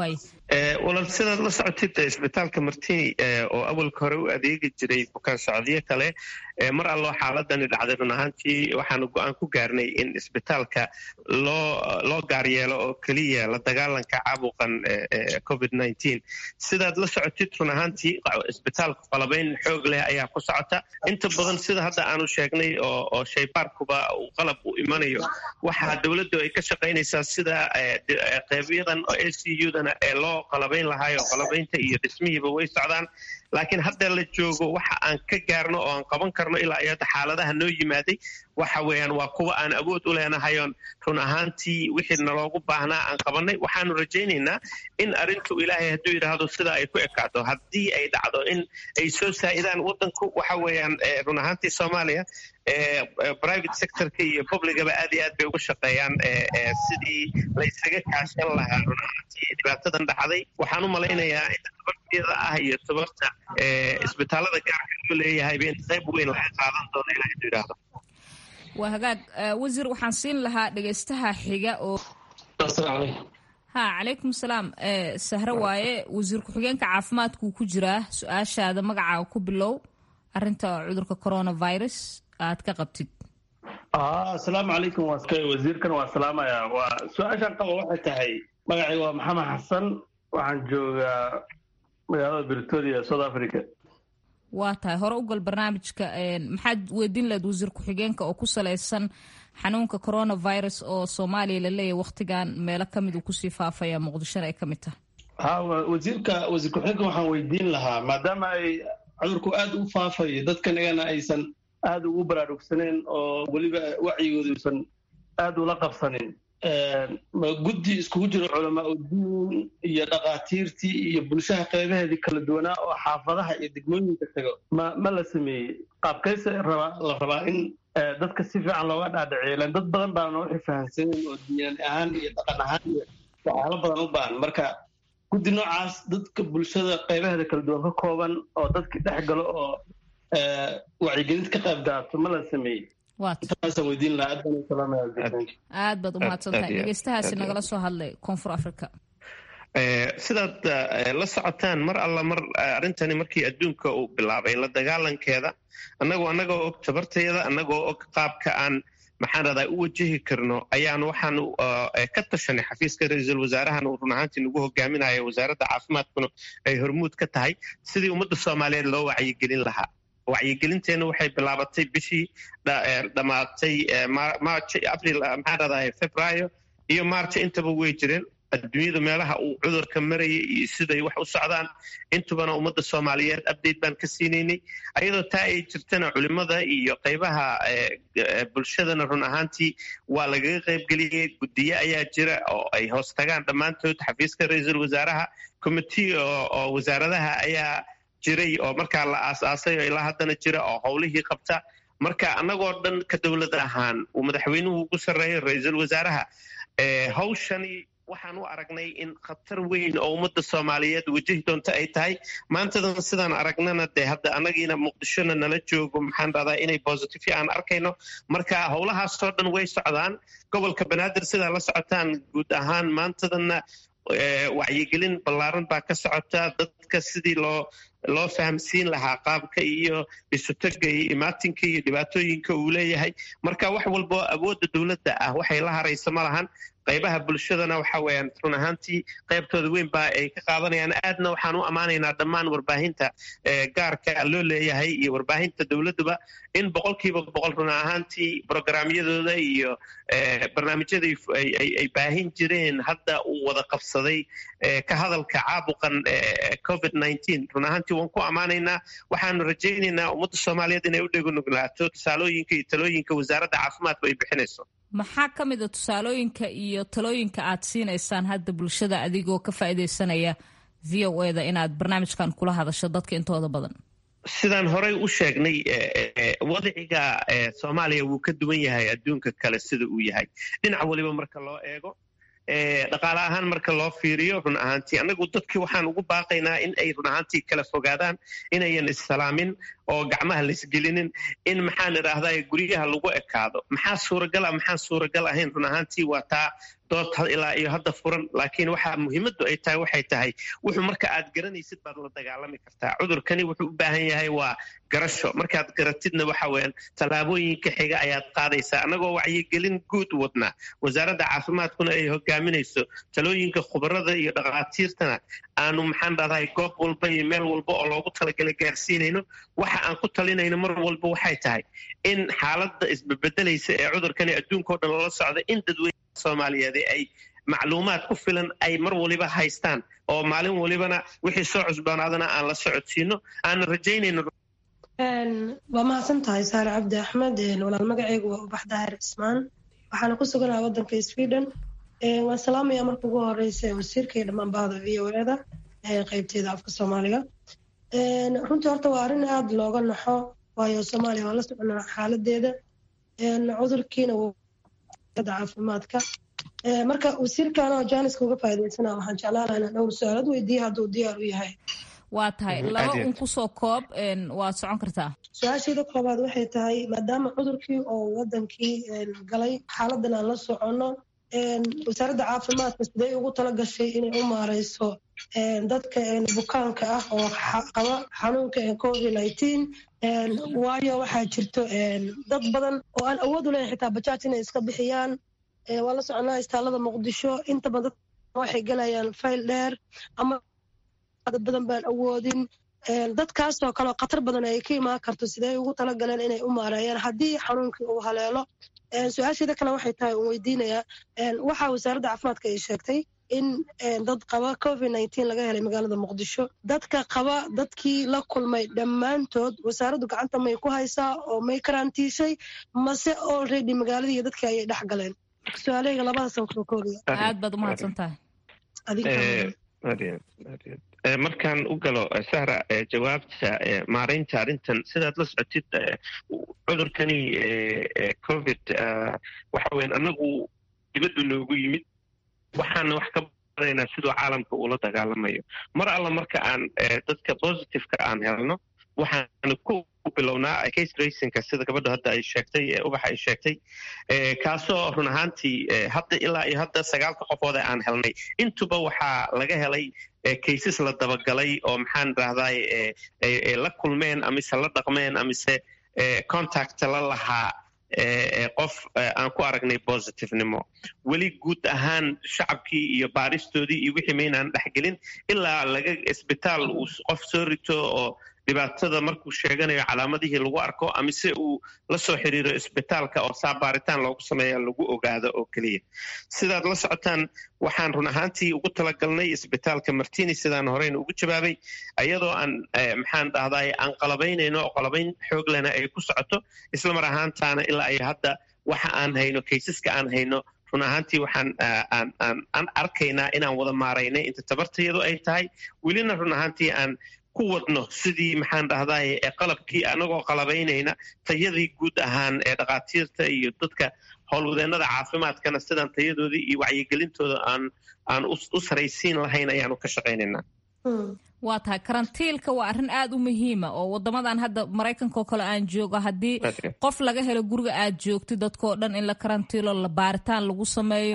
walaal sidaad la socotid isbitaalka martini oo awalka hore u adeegi jiray bukaan socodyo kale mar alloo xaaladani dhacday run ahaantii waxaanu go-aan ku gaarnay in isbitaalka loo loo gaaryeelo oo keliya la dagaalanka caabuqan covid nineteen sidaad la socotid run ahaantii isbitaalka qalabayn xoog leh ayaa ku socota inta badan sida hadda aanu sheegnay oo oo shaybaarkuba uu qalab u imanayo waxaa dowladdu ay ka shaqaynaysaa sida qeybiyadan oo a c u ee loo qalabayn lahaayo qalabaynta iyo dhismihiiba way socdaan laakiin hadda la joogo waxa aan ka gaarno oo aan qaban karno ilaa iyo hadda xaaladaha noo yimaaday waxa weeyaan waa kuwa aan awood u leenahayoon run ahaantii wixii naloogu baahnaa aan qabanay waxaanu rajaynaynaa in arrintu ilaahay hadduu yidhaahdo sida ay ku ekaato haddii ay dhacdo in ay soo saa'idaan waddanku waxa weeyaan run ahaantii soomaaliya private sectorka iyo publicaba aad iyo aad bay uga shaqeeyaan sidii la ysaga kaashan lahaa run ahaantii dhibaatadan dhacday waxaan u malaynayaa inta tabarteeda ah iyo tabarta isbitaalada gaarka loo leeyahayba in qayb weyn laga qaadan doono ilaahay hadduu yidhaahdo waa hagaag wasiir waxaan siin lahaa dhegeystaha xiga oo ha calaykum salaam sahre waaye wasiir ku-xigeenka caafimaadkuu ku jiraa su-aashaada magacaaga ku bilow arinta cudurka coronavirus aad ka qabtid asalaamu calaykum wasiirkan waa salaamaya waa su-aashaan qaba waxay tahay magacayga waa maxamed xasan waxaan joogaa magaalada britoria south africa waa tahay hore u gal barnaamijka maxaad weydiin lahayd wasiir ku-xigeenka oo ku salaysan xanuunka coronavirus oo soomaaliya la leeyahay wakhtigan meelo ka mid uu kusii faafaya muqdishona ay ka mid tahay ha wasiirka wasiir ku-xigeenka waxaan weydiin lahaa maadaama ay cudurku aad u faafayo dadkanagana aysan aad ugu baraarugsaneen oo weliba wacyigooda uusan aad ula qabsanin guddi iskugu jiro culamaa udiin iyo dhakhaatiirtii iyo bulshaha qeybaheedii kala duwanaa oo xaafadaha iyo degmooyinka tago ma ma la sameeyey qaabkayse rabaa la rabaa in dadka si fiican looga dhaadhiciyo ilaan dad badan baana waxay fahamsaneen oo diinaan ahaan iyo dhaqan ahaan iyo waxyaalo badan u baahan marka guddi noocaas dadka bulshada qeybaheeda kala duwan ka kooban oo dadkii dhex galo oo wacyigelinta ka qayb gaato ma la sameeyey aad baad umahadsantahay dhegeystahaasi nagala soo hadlay koonfur africa sidaad la socotaan mar alla mar arrintani markii adduunka uu bilaabay la dagaalankeeda annagoo annagoo og tabarteeda annagoo og qaabka aan maxaan radaa u wajahi karno ayaan waxaan ka tashanay xafiiska ra-iisul wasaarahan uu run ahaantii nagu hogaaminayo wasaaradda caafimaadkuna ay hormuud ka tahay sidii ummadda soomaaliyeed loo wacyigelin lahaa wacyigelinteenna waxay bilaabatay bishii dhammaatay march april maxaan radahay februaayo iyo march intaba way jireen adduunyada meelaha uu cudurka marayay iyo siday wax u socdaan intubana ummadda soomaaliyeed update baan ka siinaynay ayadoo taa ay jirtana culimmada iyo qaybaha bulshadana run ahaantii waa lagaga qaybgeliyey guddiye ayaa jira oo ay hoos tagaan dhammaantood xafiiska ra-iisul wasaaraha committee oo wasaaradaha ayaa jiray oo markaa la aasaasay oo ilaa haddana jira oo howlihii qabta marka annagoo dhan ka dowlad ahaan uu madaxweynuhu ugu sarreeyo ra-iisul wasaaraha hawshani waxaan u aragnay in khatar weyn oo ummadda soomaaliyeed wajahi doonto ay tahay maantadan sidaan aragnana dee hadda annagiina muqdishona nala joogo maxaan dhahdaa inay positive aan arkayno marka howlahaasoo dhan way socdaan gobolka banaadir sidaa la socotaan guud ahaan maantadana wacyigelin ballaaran baa ka socota dadka sidii loo loo fahamsiin lahaa qaabka iyo isutaga iyo imaatinka iyo dhibaatooyinka uu leeyahay marka wax walbo awoodda dowladda ah waxay la haraysa ma lahan qaybaha bulshadana waxa weeyaan run ahaantii qaybtooda weyn baa ay ka qaadanayaan aadna waxaan u ammaanaynaa dhammaan warbaahinta gaarka loo leeyahay iyo warbaahinta dowladduba in boqolkiiba boqol run ahaantii programyadooda iyo barnaamijyada ay baahin jireen hadda uu wada qabsaday ka hadalka caabuqan covid nineteen run ahaantii waan ku ammaanaynaa waxaanu rajaynaynaa ummadda soomaaliyeed inay u dhegunuglaato tusaalooyinka iyo talooyinka wasaaradda caafimaadku ay bixinayso maxaa ka mid a tusaalooyinka iyo talooyinka aad siinaysaan hadda bulshada adigoo ka faa'iidaysanaya v o eda inaad barnaamijkan kula hadasho dadka intooda badan sidaan horey u sheegnay wadciga soomaaliya wuu ka duwan yahay adduunka kale sida uu yahay dhinac waliba marka loo eego dhaqaale ahaan marka loo fiiriyo run ahaantii annagu dadkii waxaan ugu baaqaynaa in ay run ahaantii kala fogaadaan inayan issalaamin oo gacmaha laisgelinin in maxaan idhaahdaa guryaha lagu ekaado maxaa suuragal ah maxaan suuragal ahayn run ahaantii waa taa dood ilaa iyo hadda furan laakiin waxa muhiimaddu ay tahay waxay tahay wuxuu marka aad garanaysid baad la dagaalami kartaa cudurkani wuxuu u baahan yahay waa garasho markaad garatidna waxa weeyaan tallaabooyinka xiga ayaad qaadaysaa annagoo wacyigelin guud wadnaa wasaaradda caafimaadkuna ay hogaaminayso talooyinka khubarada iyo dhakhaatiirtana aanu maxaan dhahdahay goob walba iyo meel walba oo loogu talagala gaarsiinayno waxa aan ku talinayno mar walba waxay tahay in xaaladda isbebedelaysa ee cudurkani adduunka oo dhan lala socda in dadweyne soomaaliyeed ay macluumaad ku filan ay mar waliba haystaan oo maalin walibana wixii soo cusboonaadana aan la socodsiino aan rajaynayno waa mahadsan tahay saare cabdi axmed walaal magaceygu waa ubax daahir cismaan waxaana ku suganaha waddanka sweden waan salaamaya marka ugu horeysa wasiirka iyo dhammaan bahda v o eda qeybteeda afka soomaaliga runtii horta waa arrin aada looga naxo waayo soomaaliya waa la soconaa xaaladeeda cudurkiina caafimaadka marka wasiirkan oo jaaniska uga faa'iidaysana waxaan jeclaan lahaa inaan dhowr su-aalood weydiiya hadduu diyaar u yahay waa tahay laba un kusoo koob waad socon kartaa su-aasheeda koobaad waxay tahay maadaama cudurkii oo wadankii galay xaaladan aan la soconno wasaaradda caafimaadka siday ugu tala gashay inay u maareyso dadka bukaanka ah oo qaba xanuunka covid nineteen waayo waxaa jirto dad badan oo aan awood u leeyahay xitaa bajaaj inay iska bixiyaan waa la soconaa istaalada muqdisho inta badan waxay galayaan fayl dheer ama dad badan baan awoodin dadkaasoo kaleo khatar badan ay ka imaan karto siday ugu talagaleen inay u maareeyaan haddii xanuunkii uu haleelo su-aasheeda kale waxay tahay uun weydiinayaa waxaa wasaaradda caafimaadka ay sheegtay in dad qaba covid nineteen laga helay magaalada muqdisho. dadka qaba dadkii la kulmay dhammaantood wasaaraddu gacanta may ku haysaa oo may karantiishay mase already magaaladii iyo dadkii ayay dhex galeen? su-aalahayga labadaasaan kusoo koobaya. aad baad umahadsan tahay. markaan u galo sahra jawaabta maaraynta arrintan sidaad la socotid cudurkani covid waxa weyan annagu dibaddu noogu yimid waxaana wax ka baraynaa siduu caalamka uula dagaalamayo. mar alla marka aan dadka positiveka aan helno waxaanu ku bilownaa case tracingka sida gabadha hadda ay sheegtay ubaxa ay sheegtay kaasoo run ahaantii hadda ilaa iyo hadda sagaalka qofooda aan helnay intuba waxaa laga helay cases la dabagalay oo maxaan rahdaay la kulmeen amise la dhaqmeen amise contact la lahaa qof aan ku aragnay positivenimo. weli guud ahaan shacabkii iyo baaristoodii iyo wixii maynaan dhexgelin ilaa laga isbitaal uu qof soo rito oo dhibaatada markuu sheeganayo calaamadihii lagu arko amise uu la soo xiriiro isbitaalka oo saa baaritaan loogu sameeya lagu ogaado oo keliya. sidaad la socotaan waxaan run ahaantii ugu talagalnay isbitaalka martini sidaan horeyna ugu jawaabay ayadoo aan maxaan dhahdaay aan qalabaynayno oo qalabayn xoog lena ay ku socoto isla mar ahaantaana ilaa ay hadda waxa aan hayno kaysaska aan hayno run ahaantii waxaan aan arkaynaa inaan wada maaraynay inta tabartayadu ay tahay welina run ahaantii aan ku wadno sidii maxaan dhahdaay qalabkii anagoo qalabaynayna tayadii guud ahaan ee dhakhaatiirta iyo dadka howlwadeennada caafimaadkana sidaan tayadoodii iyo wacyigelintooda aan aan u saraysiin lahayn ayaanu ka shaqaynaynaa. waa tahay karantiilka waa arrin aad u muhiima oo wadamadan hadda maraykanka oo kale aan joogo haddii qof laga helo guriga aad joogto dadkoo dhan in la karantiilo la baaritaan lagu sameeyo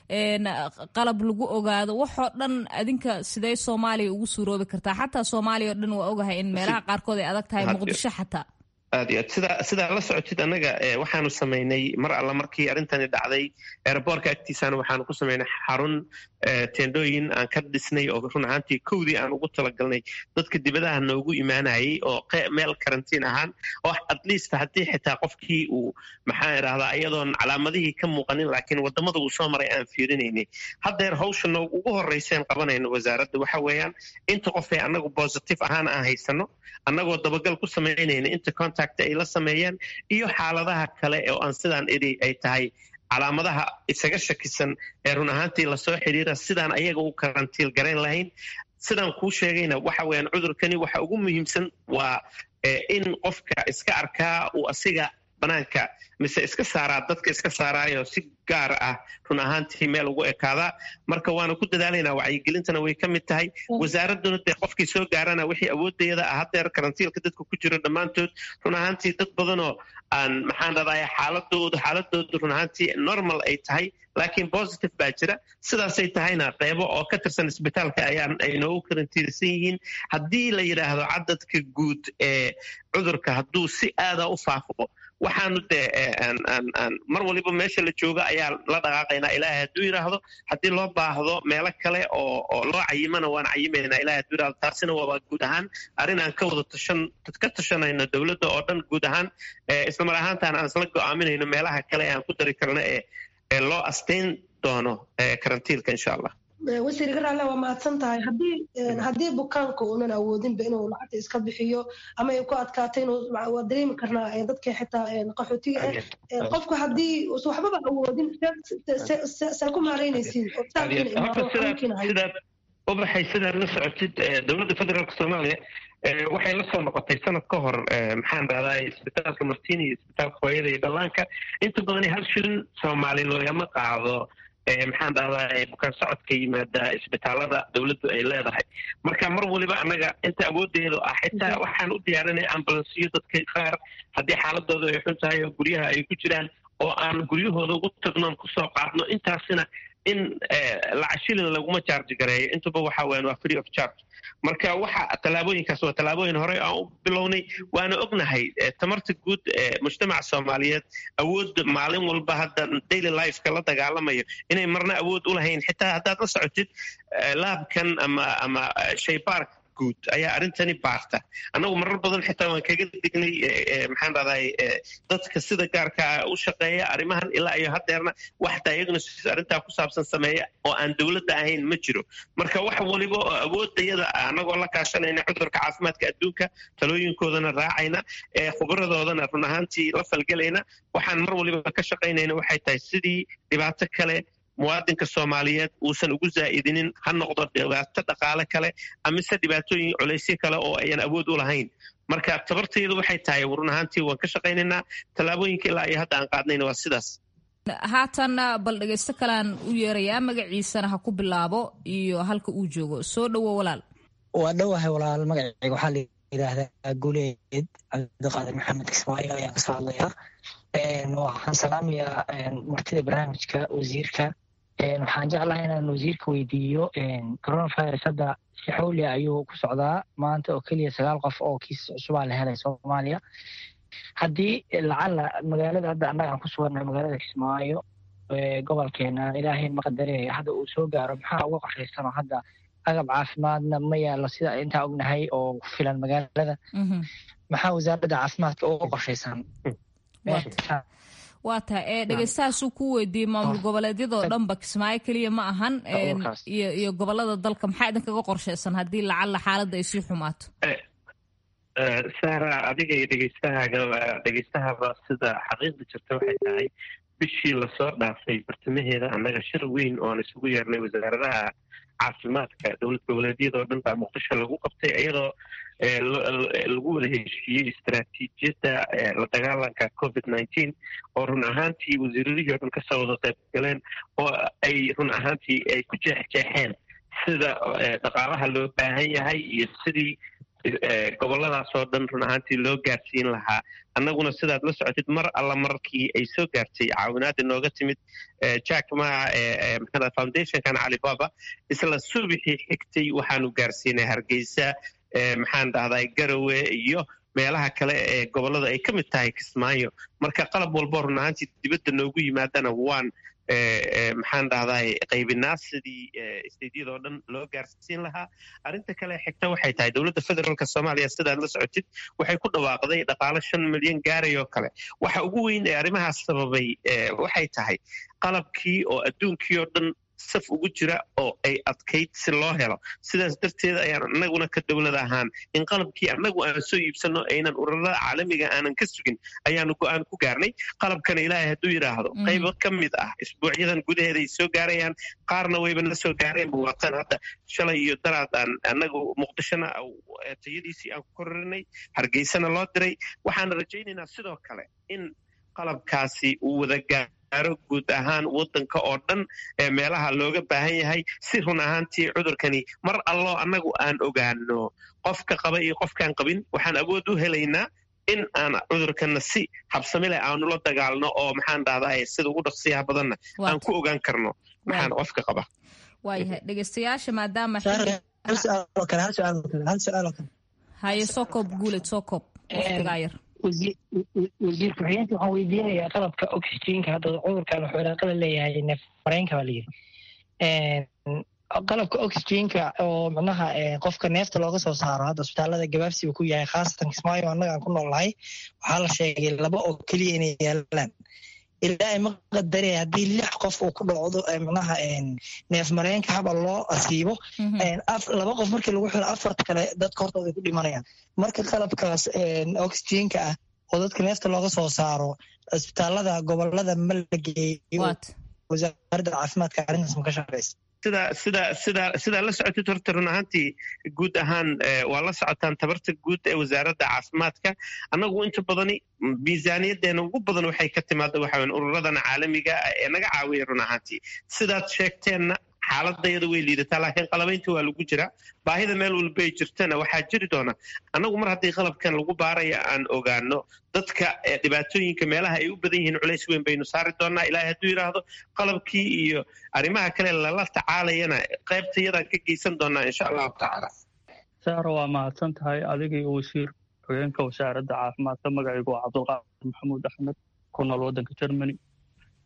qalab lagu ogaado waxoo dhan adinka sidee soomaaliya ugu suuroobi kartaa? xataa soomaaliya oo dhan waa ogahay in meelaha qaarkood ay adag tahay muqdisho xataa. aad iyo aad sidaa sidaa la socotid annaga waxaanu samaynay mar alla markii arrintani dhacday airboortka agtiisaana waxaanu ku samaynay xarun tendooyin aan ka dhisnay oo run ahaantii kowdii aan ugu talagalnay dadka dibadaha noogu imaanayay oo meel karantiin ahaan oo at least haddii xitaa qofkii uu maxaan idhahdaa iyadoon calaamadihii ka muuqanin laakiin wadamada uu soo maray aan fiirinaynay. haddeer hawsha noogu ugu horreyseen qabanayno wasaaradda waxa weeyaan inta qofay annagu positive ahaan aan haysano annagoo dabagal ku samaynayna inta contact ay la sameeyeen iyo xaaladaha kale oo aan sidaan idhi ay tahay calaamadaha isaga shakisan ee run ahaantii lasoo xiriira sidaan ayaga u karantiil garayn lahayn. sidaan kuu sheegayna waxa weeyaan cudurkani waxa ugu muhiimsan waa in qofka iska arkaa uu asiga banaanka mise iska saaraa dadka iska saaraayo si gaar ah run ahaantii meel ugu ekaadaa. marka waana ku dadaalaynaa wacyigelintana way ka mid tahay wasaaradduna dee qofkii soo gaarana wixii awooddeeda ah haddeer karantiilka dadka ku jiro dhammaantood run ahaantii dad badanoo aan maxaan dhadaaya xaaladoodu xaaladoodu run ahaantii normal ay tahay laakiin positive baa jira. sidaasay tahayna qeybo oo ka tirsan isbitaalka ayaan ay noogu karantiilsan yihiin. haddii la yidhaahdo cadadka guud ee cudurka hadduu si aada u faafo waxaanu dee mar waliba meesha la jooga ayaa la dhaqaaqaynaa ilaahay hadduu yidhaahdo. haddii loo baahdo meelo kale oo loo cayimana waan cayimaynaa ilahay hadduu yidhahdo. taasina waaba guud ahaan arrin aan ka wada tashan ka tashanayno dowladda oo dhan guud ahaan islamar ahaantaan aan isla go'aaminayno meelaha kale aan ku dari karno ee ee loo asteyn doono karantiilka insha allah. wasiir garaale waa mahadsan tahay. haddii haddii bukaanka uunan awoodinba inuu lacagta iska bixiyo ama ay ku adkaatay inuu waa dareemi karnaa dadka xitaa qaxootiga ah qofku haddii uusan waxbaba awoodin saa ku maaraynaysiin sidaad ubaxay sidaad la socotid dowladda federaalka soomaaliya waxay la soo noqotay sanad ka hor maxaan dhahdaa isbitaalka martini iyo isbitaalka hooyada iyo dhallaanka inta badan hal shilin soomaali loogama qaado maxaan dhahdaa bukaan socodka yimaada isbitaalada dowladdu ay leedahay. marka mar waliba annaga inta awooddeedu ah xitaa waxaan u diyaarinay ambulansiyo dadka qaar haddii xaaladooda ay xun tahay oo guryaha ay ku jiraan oo aan guryahooda ugu tagnoon kusoo qaadno intaasina in lacashilin laguma charge gareeyo intuba waxa weeyaan waa free of charge. marka waxa tallaabooyinkaas waa tallaabooyin hore aan u bilownay waana ognahay tamarta guud ee mujtamaca soomaaliyeed awood maalin walba hadda daily lifeka la dagaalamayo inay marna awood u lahayn xitaa haddaad la socotid laabkan ama ama shaybaark guud ayaa arrintani baarta annagu marar badan xitaa waan kaga dignay maxaan dhahday dadka sida gaarka u shaqeeya arrimahan ilaa iyo haddeerna wax diagnosis arrintaa ku saabsan sameeya oo aan dowladda ahayn ma jiro marka wax waliba oo awoodayada annagoo la kaashanayna cudurka caafimaadka adduunka talooyinkoodana raacayna khubaradoodana run ahaantii la falgelayna waxaan mar waliba ka shaqaynayna waxay tahay sidii dhibaato kale muwaadinka soomaaliyeed uusan ugu zaa'idinin ha noqdo dhibaato dhaqaale kale amise dhibaatooyin culaysyo kale oo ayan awood u lahayn marka tabartaydu waxay tahay run ahaantii waan ka shaqaynaynaa tallaabooyinka ilaa iyo hadda aan qaadnayna waa sidaas haatan bal dhegaysto kalean u yeerayaa magaciisana ha ku bilaabo iyo halka uu joogo soo dhowo walaal waa dhowahay walaal magacayga waxaa la yidhaahdaa guleed cabdiqaadir maxamed kismaayo ayaan kasoo hadlayaa waxaan salaamayaa martida barnaamijka wasiirka waxaan jeclahay inaan wasiirka weydiiyo coronavirus hadda si xawli ayuu ku socdaa maanta oo keliya sagaal qof oo kiis cusubaa la helay soomaaliya haddii lacala magaalada hadda annaga aan ku sugannahay magaalada kismaayo gobolkeena ilaahay maqadareeya hadda uu soo gaaro maxaa uga qorshaysanoo hadda agab caafimaadna ma yaalo sida intaa ognahay oo ku filan magaalada maxaa wasaaradda caafimaadka uga qorshaysan waa tahay ee dhegeystahaasuu ku weydiiyey maamul goboleedyadoo dhanba kismaayo keliya ma ahan iyo iyo gobolada dalka maxaa idinkaga qorshaysan haddii lacala xaaladda ay sii xumaato sahra adiga iyo dhegeystahaga dhegeystahaba sida xaqiiqda jirta waxay tahay bishii lasoo dhaafay bartamaheeda annaga shir weyn ooan isugu yeernay wasaaradaha caafimaadka dowlad goboleedyada oo dhan baa muqdisho lagu qabtay iyadoo lagu wada heshiiyey istaraatiijiyadda la dagaalanka covid nineteen oo run ahaantii wasiiradihii o dhan kasoo wada qayb galeen oo ay run ahaantii ay ku jeexjeexeen sida dhaqaalaha loo baahan yahay iyo sidii goboladaas oo dhan run ahaantii loo gaarsiin lahaa annaguna sidaad la socotid mar alla markii ay soo gaartay caawinaada nooga timid jack ma maxaa foundationkan calibaba isla subixii xigtay waxaanu gaarsiinay hargeysa maxaan dhahday garowe iyo meelaha kale ee gobolada ay ka mid tahay kismaayo marka qalab walbo run ahaantii dibadda noogu yimaadana waan maxaan dhahday qaybinaa sidii stadiyada oo dhan loo gaarsiin lahaa arrinta kale xigta waxay tahay dowladda federaalka soomaaliya sidaad la socotid waxay ku dhawaaqday dhaqaalo shan milyan gaaray oo kale waxa ugu weyn ee arrimahaas sababay waxay tahay qalabkii oo adduunkii oo dhan saf ugu jira oo ay adkayd si loo helo sidaas darteed ayaan annaguna ka dowlad ahaan in qalabkii annagu aan soo iibsanno aynan ururada caalamiga aanan ka sugin ayaanu go-aan ku gaarnay qalabkana ilaahay hadduu yidhaahdo qaybo ka mid ah isbuucyadan gudaheeda ay soo gaarayaan qaarna wayba na soo gaareen buwaatan hadda shalay iyo daraad aan annagu muqdishona tayadiisii aan ku kororinay hargeysana loo diray waxaana rajaynaynaa sidoo kale in qalabkaasi uu wada gaaro guud ahaan waddanka oo dhan ee meelaha looga baahan yahay si run ahaantii cudurkani mar allo annagu aan ogaano qofka qaba iyo qofkaan qabin waxaan awood u helaynaa in aan cudurkana si habsami leh aanu la dagaalno oo maxaan dhahdaa sida ugu dhaqsiyaha badanna aan ku ogaan karno maxaan qofka qaba waayahay dhegeystayaasha maadaama haye soo koob guuled soo koob waqtigaa yar wasiir ku-xigeenka waxaan weydiinayaa qalabka oxygenka hadda cudurkan wuxuu ilaaqada leeyahay neef mareenka baa layidhi qalabka oxygenka oo macnaha qofka neefta looga soo saaro hadda isbitaalada gabaabsiba ku yahay khaasatan kismaayo annaga aan ku noolnahay waxaa la sheegay laba oo keliya inay yaalaan ilaahay ma qadaraya haddii lix qof uu ku dhacdo macnaha neef mareenka haba loo asiibo laba qof markii lagu xiro afarta kale dadka hortooda ku dhimanayaan marka qalabkaas oxygenka ah oo dadka neefta looga soo saaro isbitaalada gobolada ma la geeyo wasaaradda caafimaadka arrintaas ma ka shaqeysa sida sida sida sidaa la socotid horta run ahaantii guud ahaan waa la socotaan tabarta guud ee wasaaradda caafimaadka annagu inta badani miisaaniyadeena ugu badan waxay ka timaada waxa weyn ururadan caalamiga ee naga caawiya run ahaantii sidaad sheegteenna xaaladayada way liidataa laakiin qalabaynta waa lagu jiraa baahida meel walbay jirtana waxaa jiri doona annagu mar haddii qalabkan lagu baaraya aan ogaano dadka dhibaatooyinka meelaha ay u badan yihiin culays weyn baynu saari doonaa ilaahay hadduu yidhaahdo qalabkii iyo arrimaha kale lala tacaalayana qaybta yadaan ka geysan doonaa insha allahu tacaala saara waa mahadsan tahay adigii wasiir xogeenka wasaaradda caafimaadka magacaygu waa cabdulqaadir maxamuud axmed ku nool waddanka germany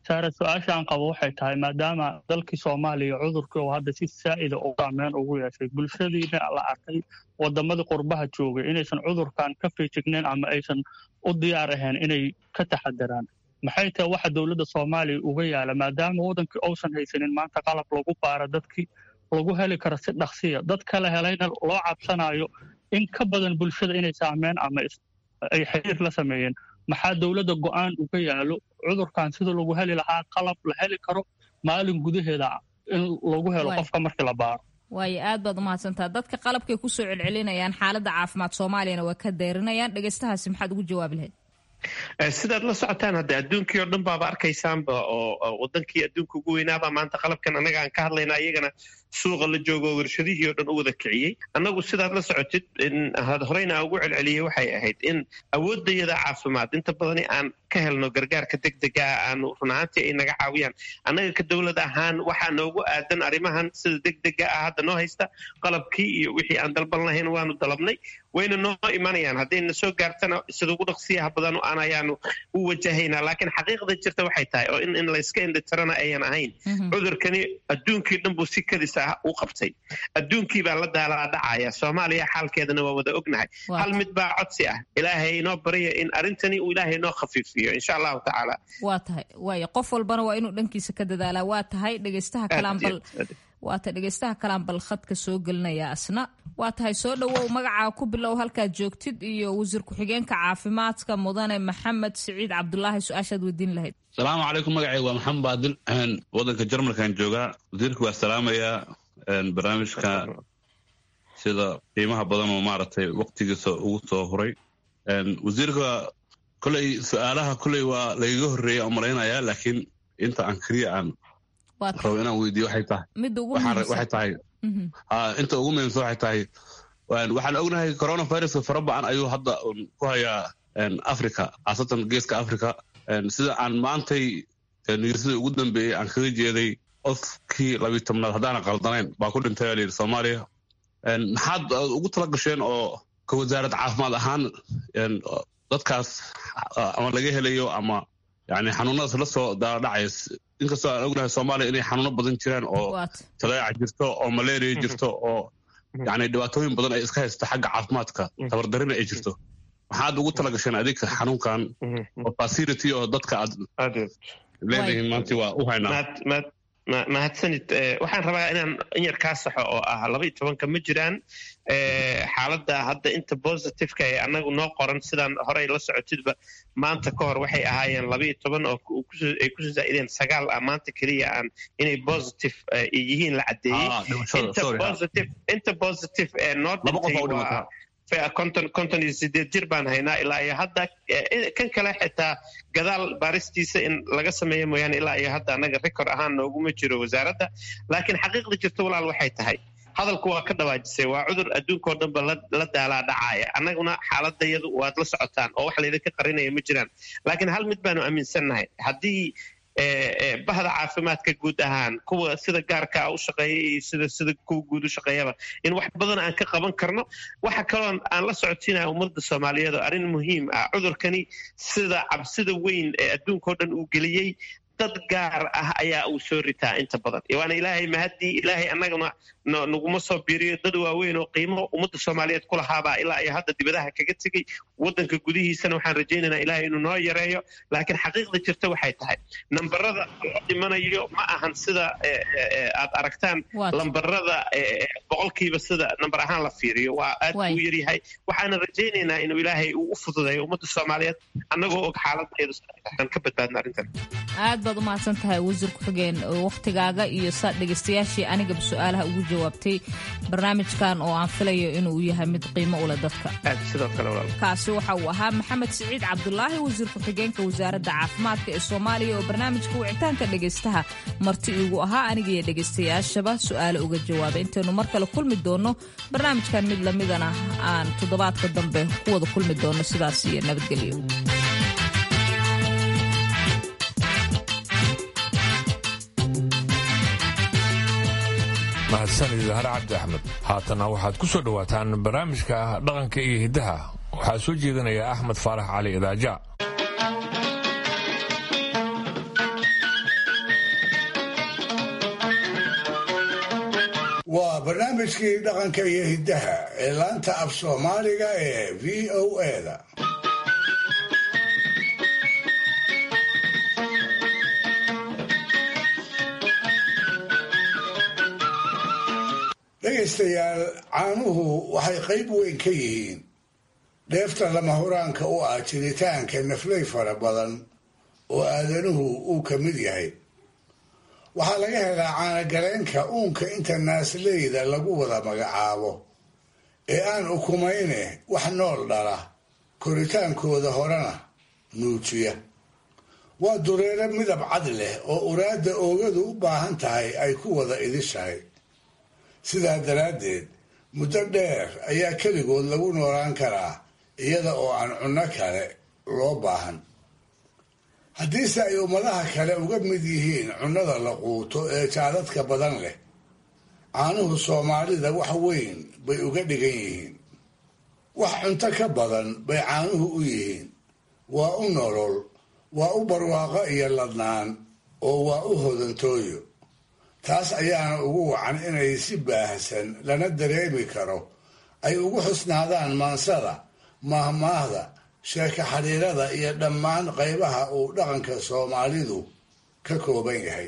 saare su-aasha aan qabo waxay tahay maadaama dalkii soomaaliya cudurkii oo hadda si saa'ida u saameyn ugu yeeshay bulshadiina la arkay wadamadii qurbaha joogay inaysan cudurkan ka feejignayn ama aysan u diyaar ahayn inay ka taxadaraan maxay tahay waxa dowladda soomaaliya uga yaala maadaama wadankii uusan haysanin maanta qalab lagu baaro dadkii lagu heli karo si dhaqsiya dad kala helayna loo cabsanayo in ka badan bulshada inay saameen ama ay xiriir la sameeyeen maxaa dowladda go'aan uga yaalo cudurkan sida lagu heli lahaa qalab la heli karo maalin gudaheeda in lagu helo qofka markii la baaro waayo aad baad umahadsantaa dadka qalabkay ku soo celcelinayaan xaaladda caafimaad soomaaliyana waa ka deyrinayaan dhegaystahaasi maxaad ugu jawaabi lahayd sidaad la socotaan hadde adduunkii oo dhan baaba arkaysaanba oo wadankii adduunka ugu weynaaba maanta qalabkan annaga aan ka hadlayna iyagana suuqa la joogo warshadihii oo dhan u wada kiciyey annagu sidaad la socotid horeyna aan ugu celceliyey waxay ahayd in awooddayada caafimaad inta badani aan ka helno gargaarka degdega aanu run ahaantii ay naga caawiyaan annaga ka dowlad ahaan waxaa noogu aadan arrimahan sida degdega ah hadda noo haysta qalabkii iyo wixii aan dalban lahayn waanu dalabnay wayna noo imanayaan haddayna soo gaartana sida ugu dhaqsiyaha badan aan ayaanu u wajahaynaa laakiin xaqiiqda jirta waxay tahay oo in in layska indhitirana ayan ahayn cudurkani adduunkii dhan buu si kadis ah u qabtay adduunkii baa la daalaa dhacaya soomaaliya xaalkeedana waa wada ognahay hal mid baa codsi ah ilaahay inoo barya in arrintani uu ilaahay inoo khafiifiyo insha allahu tacaala waa tahay waayo qof walbana waa inuu dhankiisa ka dadaalaa waa tahay dhegaystaha kalaan bal waa ta dhegaystaha kalaan bal khadka soo gelinaya asna waa tahay soo dhowow magacaa ku bilow halkaad joogtid iyo wasiir ku-xigeenka caafimaadka mudane maxamed siciid cabdulaahi su-aashaad weydiin lahayd asalaamu calaykum magacayga waa maxamed baadil wadanka jarmalkan joogaa wasiirka waa salaamayaa barnaamijka sida qiimaha badan oo maaragtay waqtigiisa ugu soo huray wasiirka koley su-aalaha koley waa lagaga horreeya oo malaynayaa laakiin inta aan keliya aan rabo inaan weydiiyo waxay tahay waxay tahay inta ugu muhiimsan waxay tahay waxaan ognahay coronaviruska fara badan ayuu hadda ku hayaa africa khaasatan geeska africa sida aan maantay niirsadii ugu dambeeyey aan kaga jeeday qofkii labiyi tobnaad haddaana qaldanayn baa ku dhintay aa layidhi soomaaliya maxaad ugu tala gasheen oo ka wasaarad caafimaad ahaan dadkaas ama laga helayo ama yani xanuunadaas la soo daadhacaya inkastoo aan ognahay soomaaliya inay xanuuno badan jiraan oo talaaca jirto oo malaria jirto oo yani dhibaatooyin badan ay iska haysto xagga caafimaadka tabardarina ay jirto maxaad ugu tala gasheen adigka xanuunkan oo facility oo dadka aad leedihiin maanta waa u haynaa mahadsanid waxaan rabaa inaan in yar kaa saxo oo ah laba iyo tobanka ma jiraan xaaladda hadda inta positiveka ee annagu noo qoran sidaan horey la socotidba maanta ka hor waxay ahaayeen laba iyo toban oo ay kusoo zaa'ideen sagaal ah maanta keliya aan inay positive yihiin la caddeeyey inta positive ee noo dhintay konton konton iyo sideed jir baan haynaa ilaa iyo hadda kan kale xitaa gadaal baaristiisa in laga sameeyo mooyaane ilaa iyo hadda annaga record ahaan nooguma jiro wasaaradda laakiin xaqiiqda jirta walaal waxay tahay hadalku waa ka dhawaajisay waa cudur adduunkao dhanba la daalaa dhacaaya annaguna xaaladayadu waad la socotaan oo wax laydinka qarinaya ma jiraan laakiin hal mid baanu aaminsannahay haddii bahda caafimaadka guud ahaan kuwa sida gaarkaa u shaqeeya iyo sida sida kuwa guud u shaqeeyaba in wax badan aan ka qaban karno waxa kaloo aan la socotiinaya ummadda soomaaliyeed oo arrin muhiim ah cudurkani sida cabsida weyn ee adduunkao dhan uu geliyey dad gaar ah ayaa uu soo ritaa inta badan waana ilaahay mahadii ilaahay annaguna naguma soo biiriyo dad waaweyn oo qiimo ummadda soomaaliyeed ku lahaabaa ilaa iyo hadda dibadaha kaga tegey waddanka gudihiisana waxaan rajaynaynaa ilaahay inuu noo yareeyo laakiin xaqiiqda jirta waxay tahay nambarada dhimanayo ma ahan sida aad aragtaan lambarada boqolkiiba sida nambar ahaan la fiiriyo waa aad u yaryahay waxaana rajaynaynaa inuu ilaahay uu u fududeeyo ummadda soomaaliyeed annagoo og xaaladeedu aan ka badbaadna arrintan aad baad u mahadsan tahay wasiir ku-xigeen wakhtigaaga iyo saa dhegaystayaashii anigaba su-aalaha ugu jawaabtay barnaamijkan oo aan filayo inuu yahay mid qiimo u leh dadka kaasi waxa uu ahaa maxamed siciid cabdulaahi wasiir ku-xigeenka wasaaradda caafimaadka ee soomaaliya oo barnaamijka wicitaanka dhegaystaha marti iigu ahaa aniga iyo dhegaystayaashaba su-aale uga jawaabay intaynu mar kale kulmi doonno barnaamijkan mid lamidana aan toddobaadka dambe ku wada kulmi doonno sidaas iyo nabadgelyo mahadsanid zahar cabdi axmed haatana waxaad ku soo dhowaataan barnaamijka dhaqanka iyo hiddaha waxaa soo jeedinaya axmed faarax cali idaaja waa barnaamijkii dhaqanka iyo hiddaha ee laanta af soomaaliga ee v o eda dhegaystayaal caanuhu waxay qayb weyn ka yihiin dheefta lama huraanka u ah jiritaanka naflay fara badan oo aadanuhu uu ka mid yahay waxaa laga helaa caanagaleenka uunka inta naasleyda lagu wada magacaabo ee aan ukumayne wax nool dhala koritaankooda horena nuujiya waa dureero midab cad leh oo uraadda oogadu u baahan tahay ay ku wada idishahay sidaa daraaddeed muddo dheer ayaa keligood lagu noolaan karaa iyada oo aan cunno kale loo baahan haddiise ay ummadaha kale uga mid yihiin cunnada la quuto ee jaadadka badan leh caanuhu soomaalida wax weyn bay uga dhigan yihiin wax cunto ka badan bay caanuhu u yihiin waa u nolol waa u barwaaqo iyo ladnaan oo waa u hodantooyo taas ayaana ugu wacan inay si baahsan lana dareemi karo ay ugu xusnaadaan maansada maahmaahda sheeko xidhiirada iyo dhammaan qaybaha uu dhaqanka soomaalidu ka kooban yahay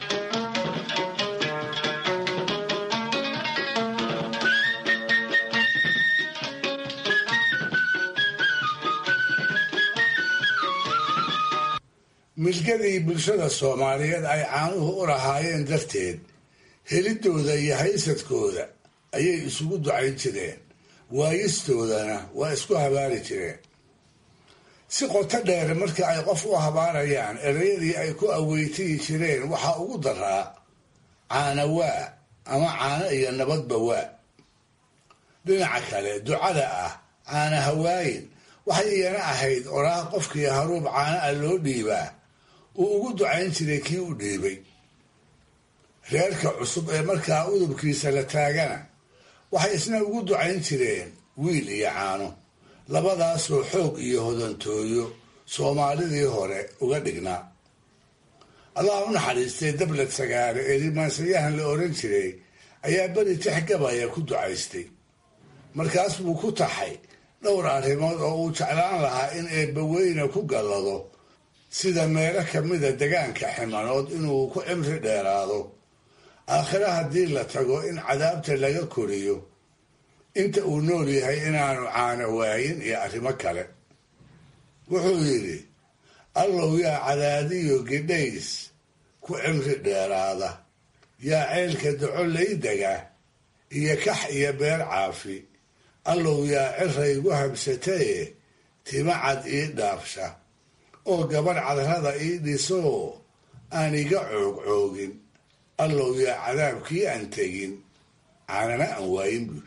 milgadii bulshada soomaaliyeed ay caanuhu u lahaayeen darteed helidooda iyo haysadkooda ayay isugu ducayn jireen waayistoodana waa isku habaari jireen si qoto dheer marka ay qof u habaarayaan ereyadii ay ku aweytiyi jireen waxaa ugu daraa caana waa ama caano iyo nabadba waa dhinaca kale ducada ah caana hawaayin waxay iyana ahayd oraah qofkii haruub caana ah loo dhiibaa uu ugu ducayn jiray kii u dhiibay reerka cusub ee markaa udubkiisa la taagana waxay isna ugu ducayn jireen wiil iyo caano labadaasoo xoog iyo hodantooyo soomaalidii hore uga dhignaa allah u naxariistay dablad sagaare ee rimaansayahan la odhan jiray ayaa beri tixgabaya ku ducaystay markaas buu ku taxay dhowr arrimood oo uu jeclaan lahaa in eebbaweyne ku gallado sida meelo ka mida degaanka ximanood inuu ku cimri dheeraado aakhire haddii la tago in cadaabta laga koriyo inta uu nool yahay inaanu caano waayin iyo arrimo kale wuxuu yidhi allow yaa cadaadiyo gidhays ku cimri dheeraada yaa ceelka daco laydaga iyo kax iyo beer caafi allow yaa ciraygu habsataye tima cad ii dhaafsha oo gabadh cadrada ii dhisoo aan iga coogcoogin allow yaa cadaabkii aan tegin caanana aan waayin buuri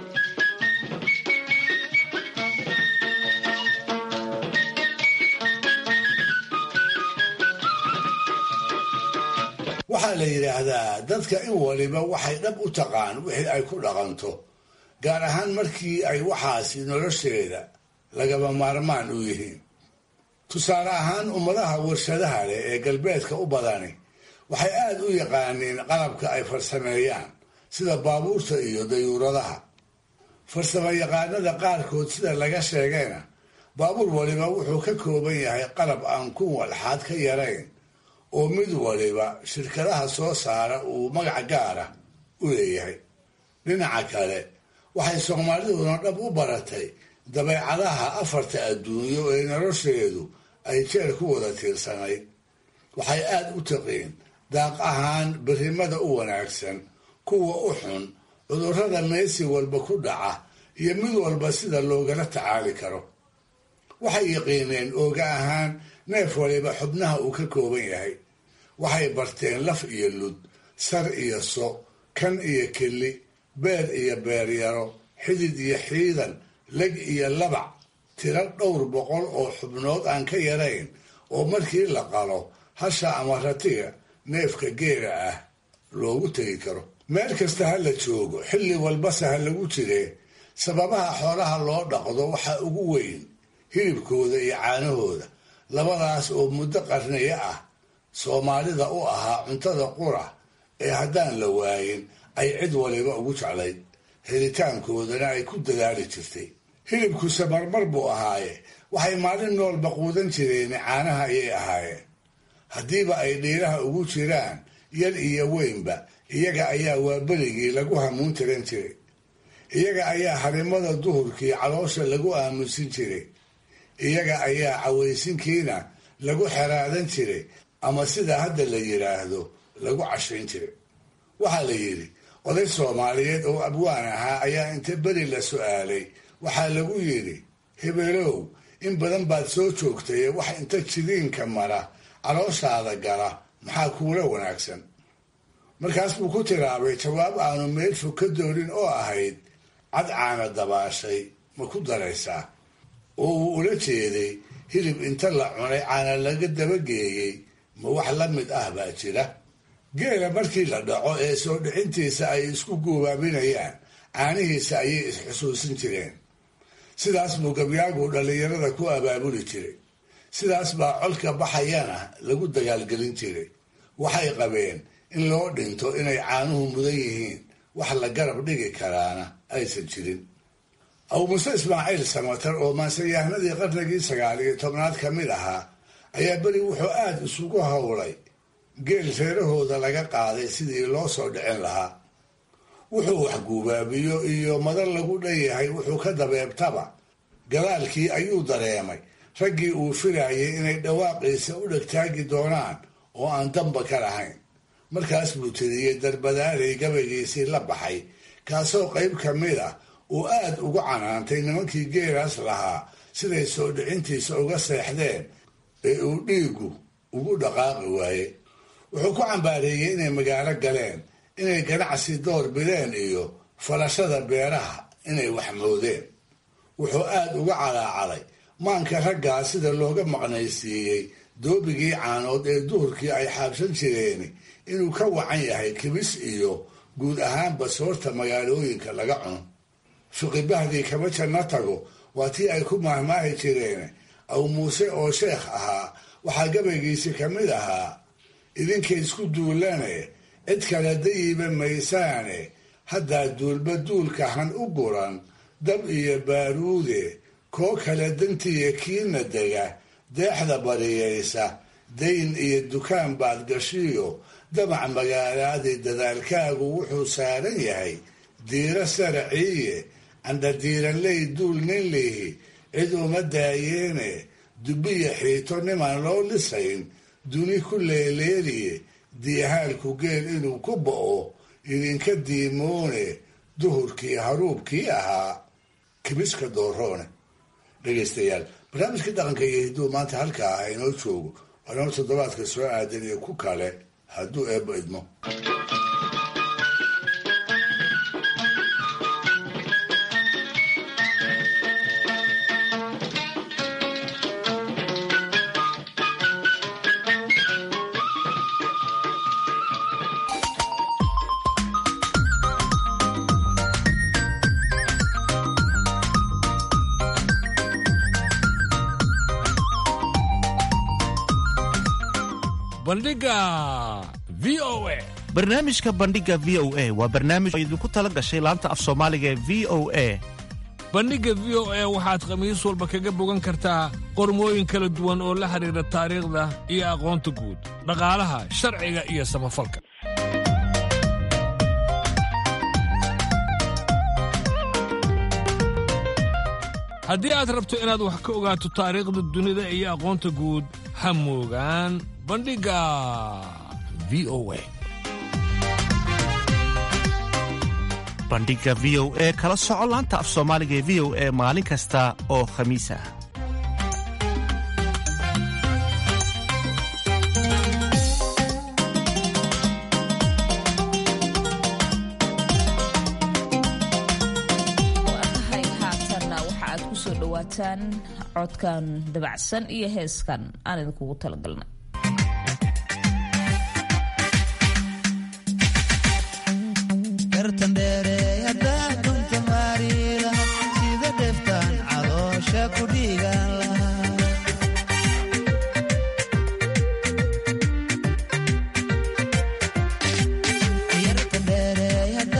waxaa la yidhaahdaa dadka in waliba waxay dhab u taqaan wixii ay ku dhaqanto gaar ahaan markii ay waxaasi nolosheeda lagaba maarmaan u yihiin tusaale ahaan ummadaha warshadaha leh ee galbeedka u badani waxay aad u yaqaaniin qalabka ay farsameeyaan sida baabuurta iyo dayuuradaha farsamo yaqaanada qaarkood sida laga sheegayna baabuur waliba wuxuu ka kooban yahay qalab aan kun walxaad ka yarayn oo mid waliba shirkadaha soo saara uu magac gaara u leeyahay dhinaca kale waxay soomaaliduna dhab u baratay dabeecadaha afarta adduunyo ee nolosheedu ay jeer ku wada tiirsanayd waxay aad u taqiin daaq ahaan berrimada u wanaagsan kuwa u xun cudurrada meesi walba ku dhaca iyo mid walba sida loogala tacaali karo waxay yaqiineen ooga ahaan neef waliba xubnaha uu ka kooban yahay waxay barteen laf iyo lud sar iyo so kan iyo keli beer iyo beeryaro xidid iyo xiidan leg iyo labac tiro dhowr boqol oo xubnood aan ka yarayn oo markii la qalo hasha ama ratiga neefka geera ah loogu tegi karo meel kasta ha la joogo xilli walbase ha lagu jiree sababaha xoolaha loo dhaqdo waxaa ugu weyn hilibkooda iyo caanahooda labadaas oo muddo qarniyo ah soomaalida u ahaa cuntada qura ee haddaan la waayin ay cid waliba ugu jeclayd helitaankoodana ay ku dadaali jirtay. hilibkuse marmar buu ahaaye waxay maalin noolba quudan jireen caanaha ayay ahaayeen. haddiiba ay dhiiraha ugu jiraan yar iyo weynba iyaga ayaa waaberigii lagu hamuun tiran jiray. iyaga ayaa harimada duhurkii caloosha lagu aamusin jiray. iyaga ayaa cawaysinkiina lagu xeraadan jiray ama sida hadda la yidhaahdo lagu cashayn jiray. waxaa la yidhi oday soomaaliyeed oo abwaan ahaa ayaa inta beri la su'aalay waxaa lagu yidhi hebelow in badan baad soo joogtaye wax inta jidiinka mara calooshaada gala maxaa kuula wanaagsan. markaas buu ku tiraabay jawaab aanu meel fog ka doonin oo ahayd cad caana dabaashay ma ku daraysaa. oo uu ula jeeday hilib inta la cunay caana laga dabageeyey ma wax la mid ah baa jira. geela markii la dhaco ee soo dhicintiisa ay isku guubaabinayaan caanihiisa ayay isxusuusin jireen. sidaas buu gabyaagu dhallinyarada ku abaabuli jiray. sidaas baa colka baxayana lagu dagaalgelin jiray. waxay qabeen in loo dhinto inay caanuhu mudan yihiin wax la garab dhigi karaana aysan jirin. abu muuse ismaaciil samatar oo maansayahnadii qarnigii sagaal iyo tobnaad ka mid ahaa ayaa beri wuxuu aada isugu howlay geel reerahooda laga qaaday sidii loo soo dhicin lahaa. wuxuu wax guubaabiyo iyo madar lagu dhanyahay wuxuu ka dabeebtaba gadaalkii ayuu dareemay raggii uu filaayay inay dhawaaqiisa u dhegtaagi doonaan oo aan damba ka lahayn. markaas buu tiriyey darbadaalay gabaygiisii la baxay kaasoo qayb ka mid ah uu aada ugu canaantay nimankii geelaas lahaa siday soo dhicintiisa uga seexdeen ee uu dhiigu ugu dhaqaaqi waaye. wuxuu ku cambaareeyey inay magaalo galeen, inay ganacsi door bideen iyo falashada beeraha inay wax moodeen. wuxuu aada uga calaacalay maanka raggaa sida looga maqnaysiiyey doobigii caanood ee duhurkii ay xaabsan jireen inuu ka wacan yahay kibis iyo guud ahaanba soorta magaalooyinka laga cuno. fiqibahdii kama janno tago waa tii ay ku maahmaahi jireen. abu muuse oo sheekh ahaa waxaa gabaygiisi ka mid ahaa idinkay isku duulane cid kale dayiba maysaane haddaa duulba duulka han u guran dab iyo baaruude koo kale dantiiya kiina dega deexda bariyaysa dayn iyo dukaan baad gashiyo damac magaalaadii dadaalkaagu wuxuu saaran yahay diiro saraciiye anda diiranley duul nin lihi cid uma daayeene dubbiya xiito nimaan loo lisayn duni ku leeleeliye diyahaalku geel inuu ku bo'o idinka diimoone duhurkii haruubkii ahaa kibiska dooroone. dhegaystayaal barnaamijkii dhaqanka iyo hidduu maanta halkaa ah inoo joogo waanoo toddobaadka soo aadan iyo ku kale hadduu eebbo idmo. barnaamijka bandhiga v o a waa barnaamij oo idinku tala gashay laanta af soomaaliga ee v o a. bandhigga v o a waxaad khamiis walba kaga bogan kartaa qormooyin kala duwan oo la xidhiidha taariikhda iyo aqoonta guud, dhaqaalaha, sharciga iyo samafalka. haddii aad rabto inaad wax ka ogaato taariikhda dunida iyo aqoonta guud ha moogaan bandhigga v o a. bandhigga v o a kala soco laanta af soomaaliga ee v o a maalin kasta oo khamiis ah. codkan dabacsan iyo heeskan aan idinkugu talagalnay. Yarta dheereeya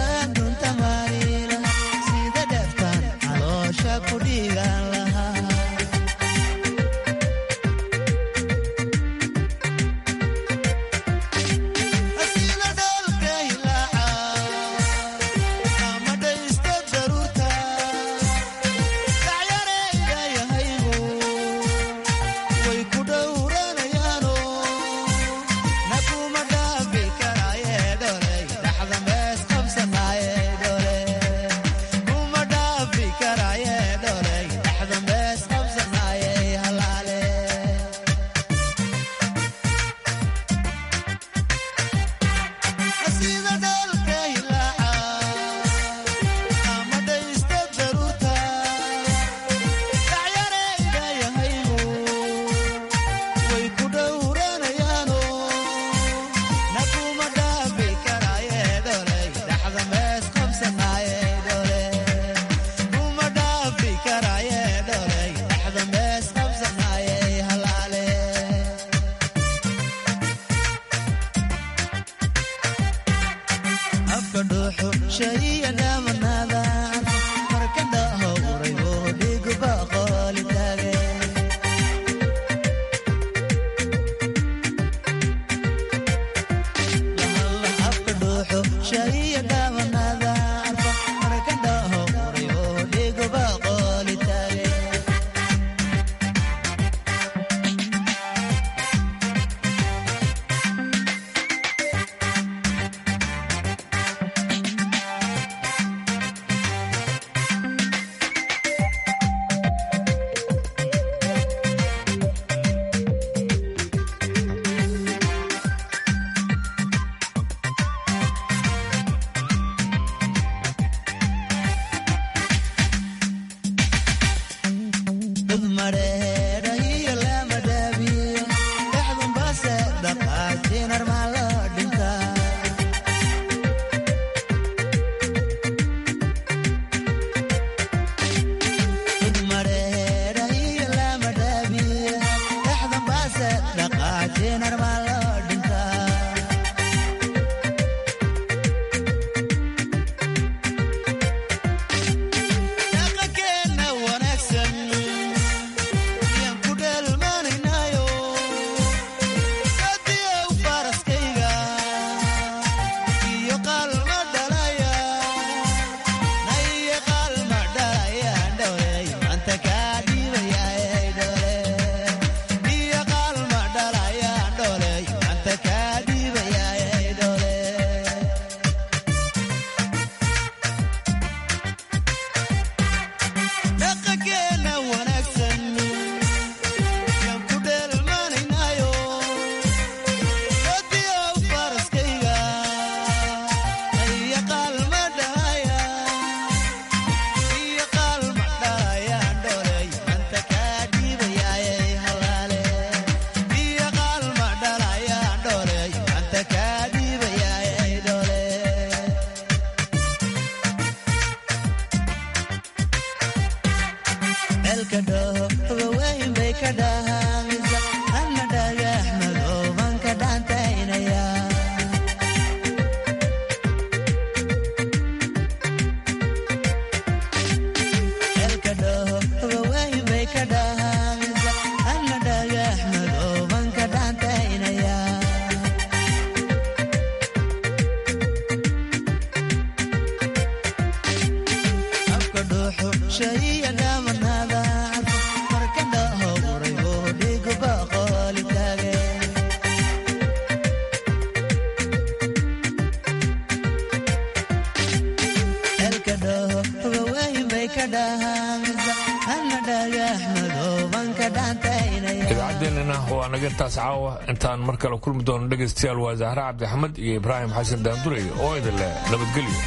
idaacadeenana waa naga intaas caawa intaan mar kale kulmi doono dhegaystayaal waa zahra cabdixamed iyo ibraahim xasan daanduray oo idin leh nabadgelyo.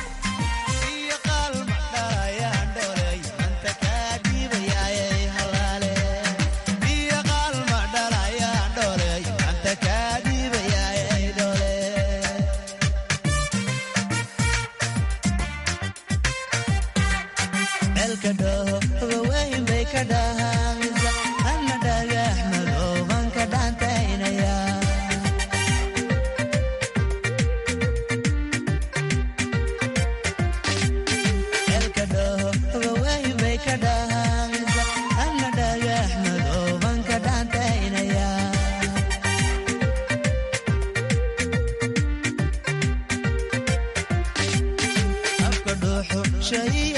شيء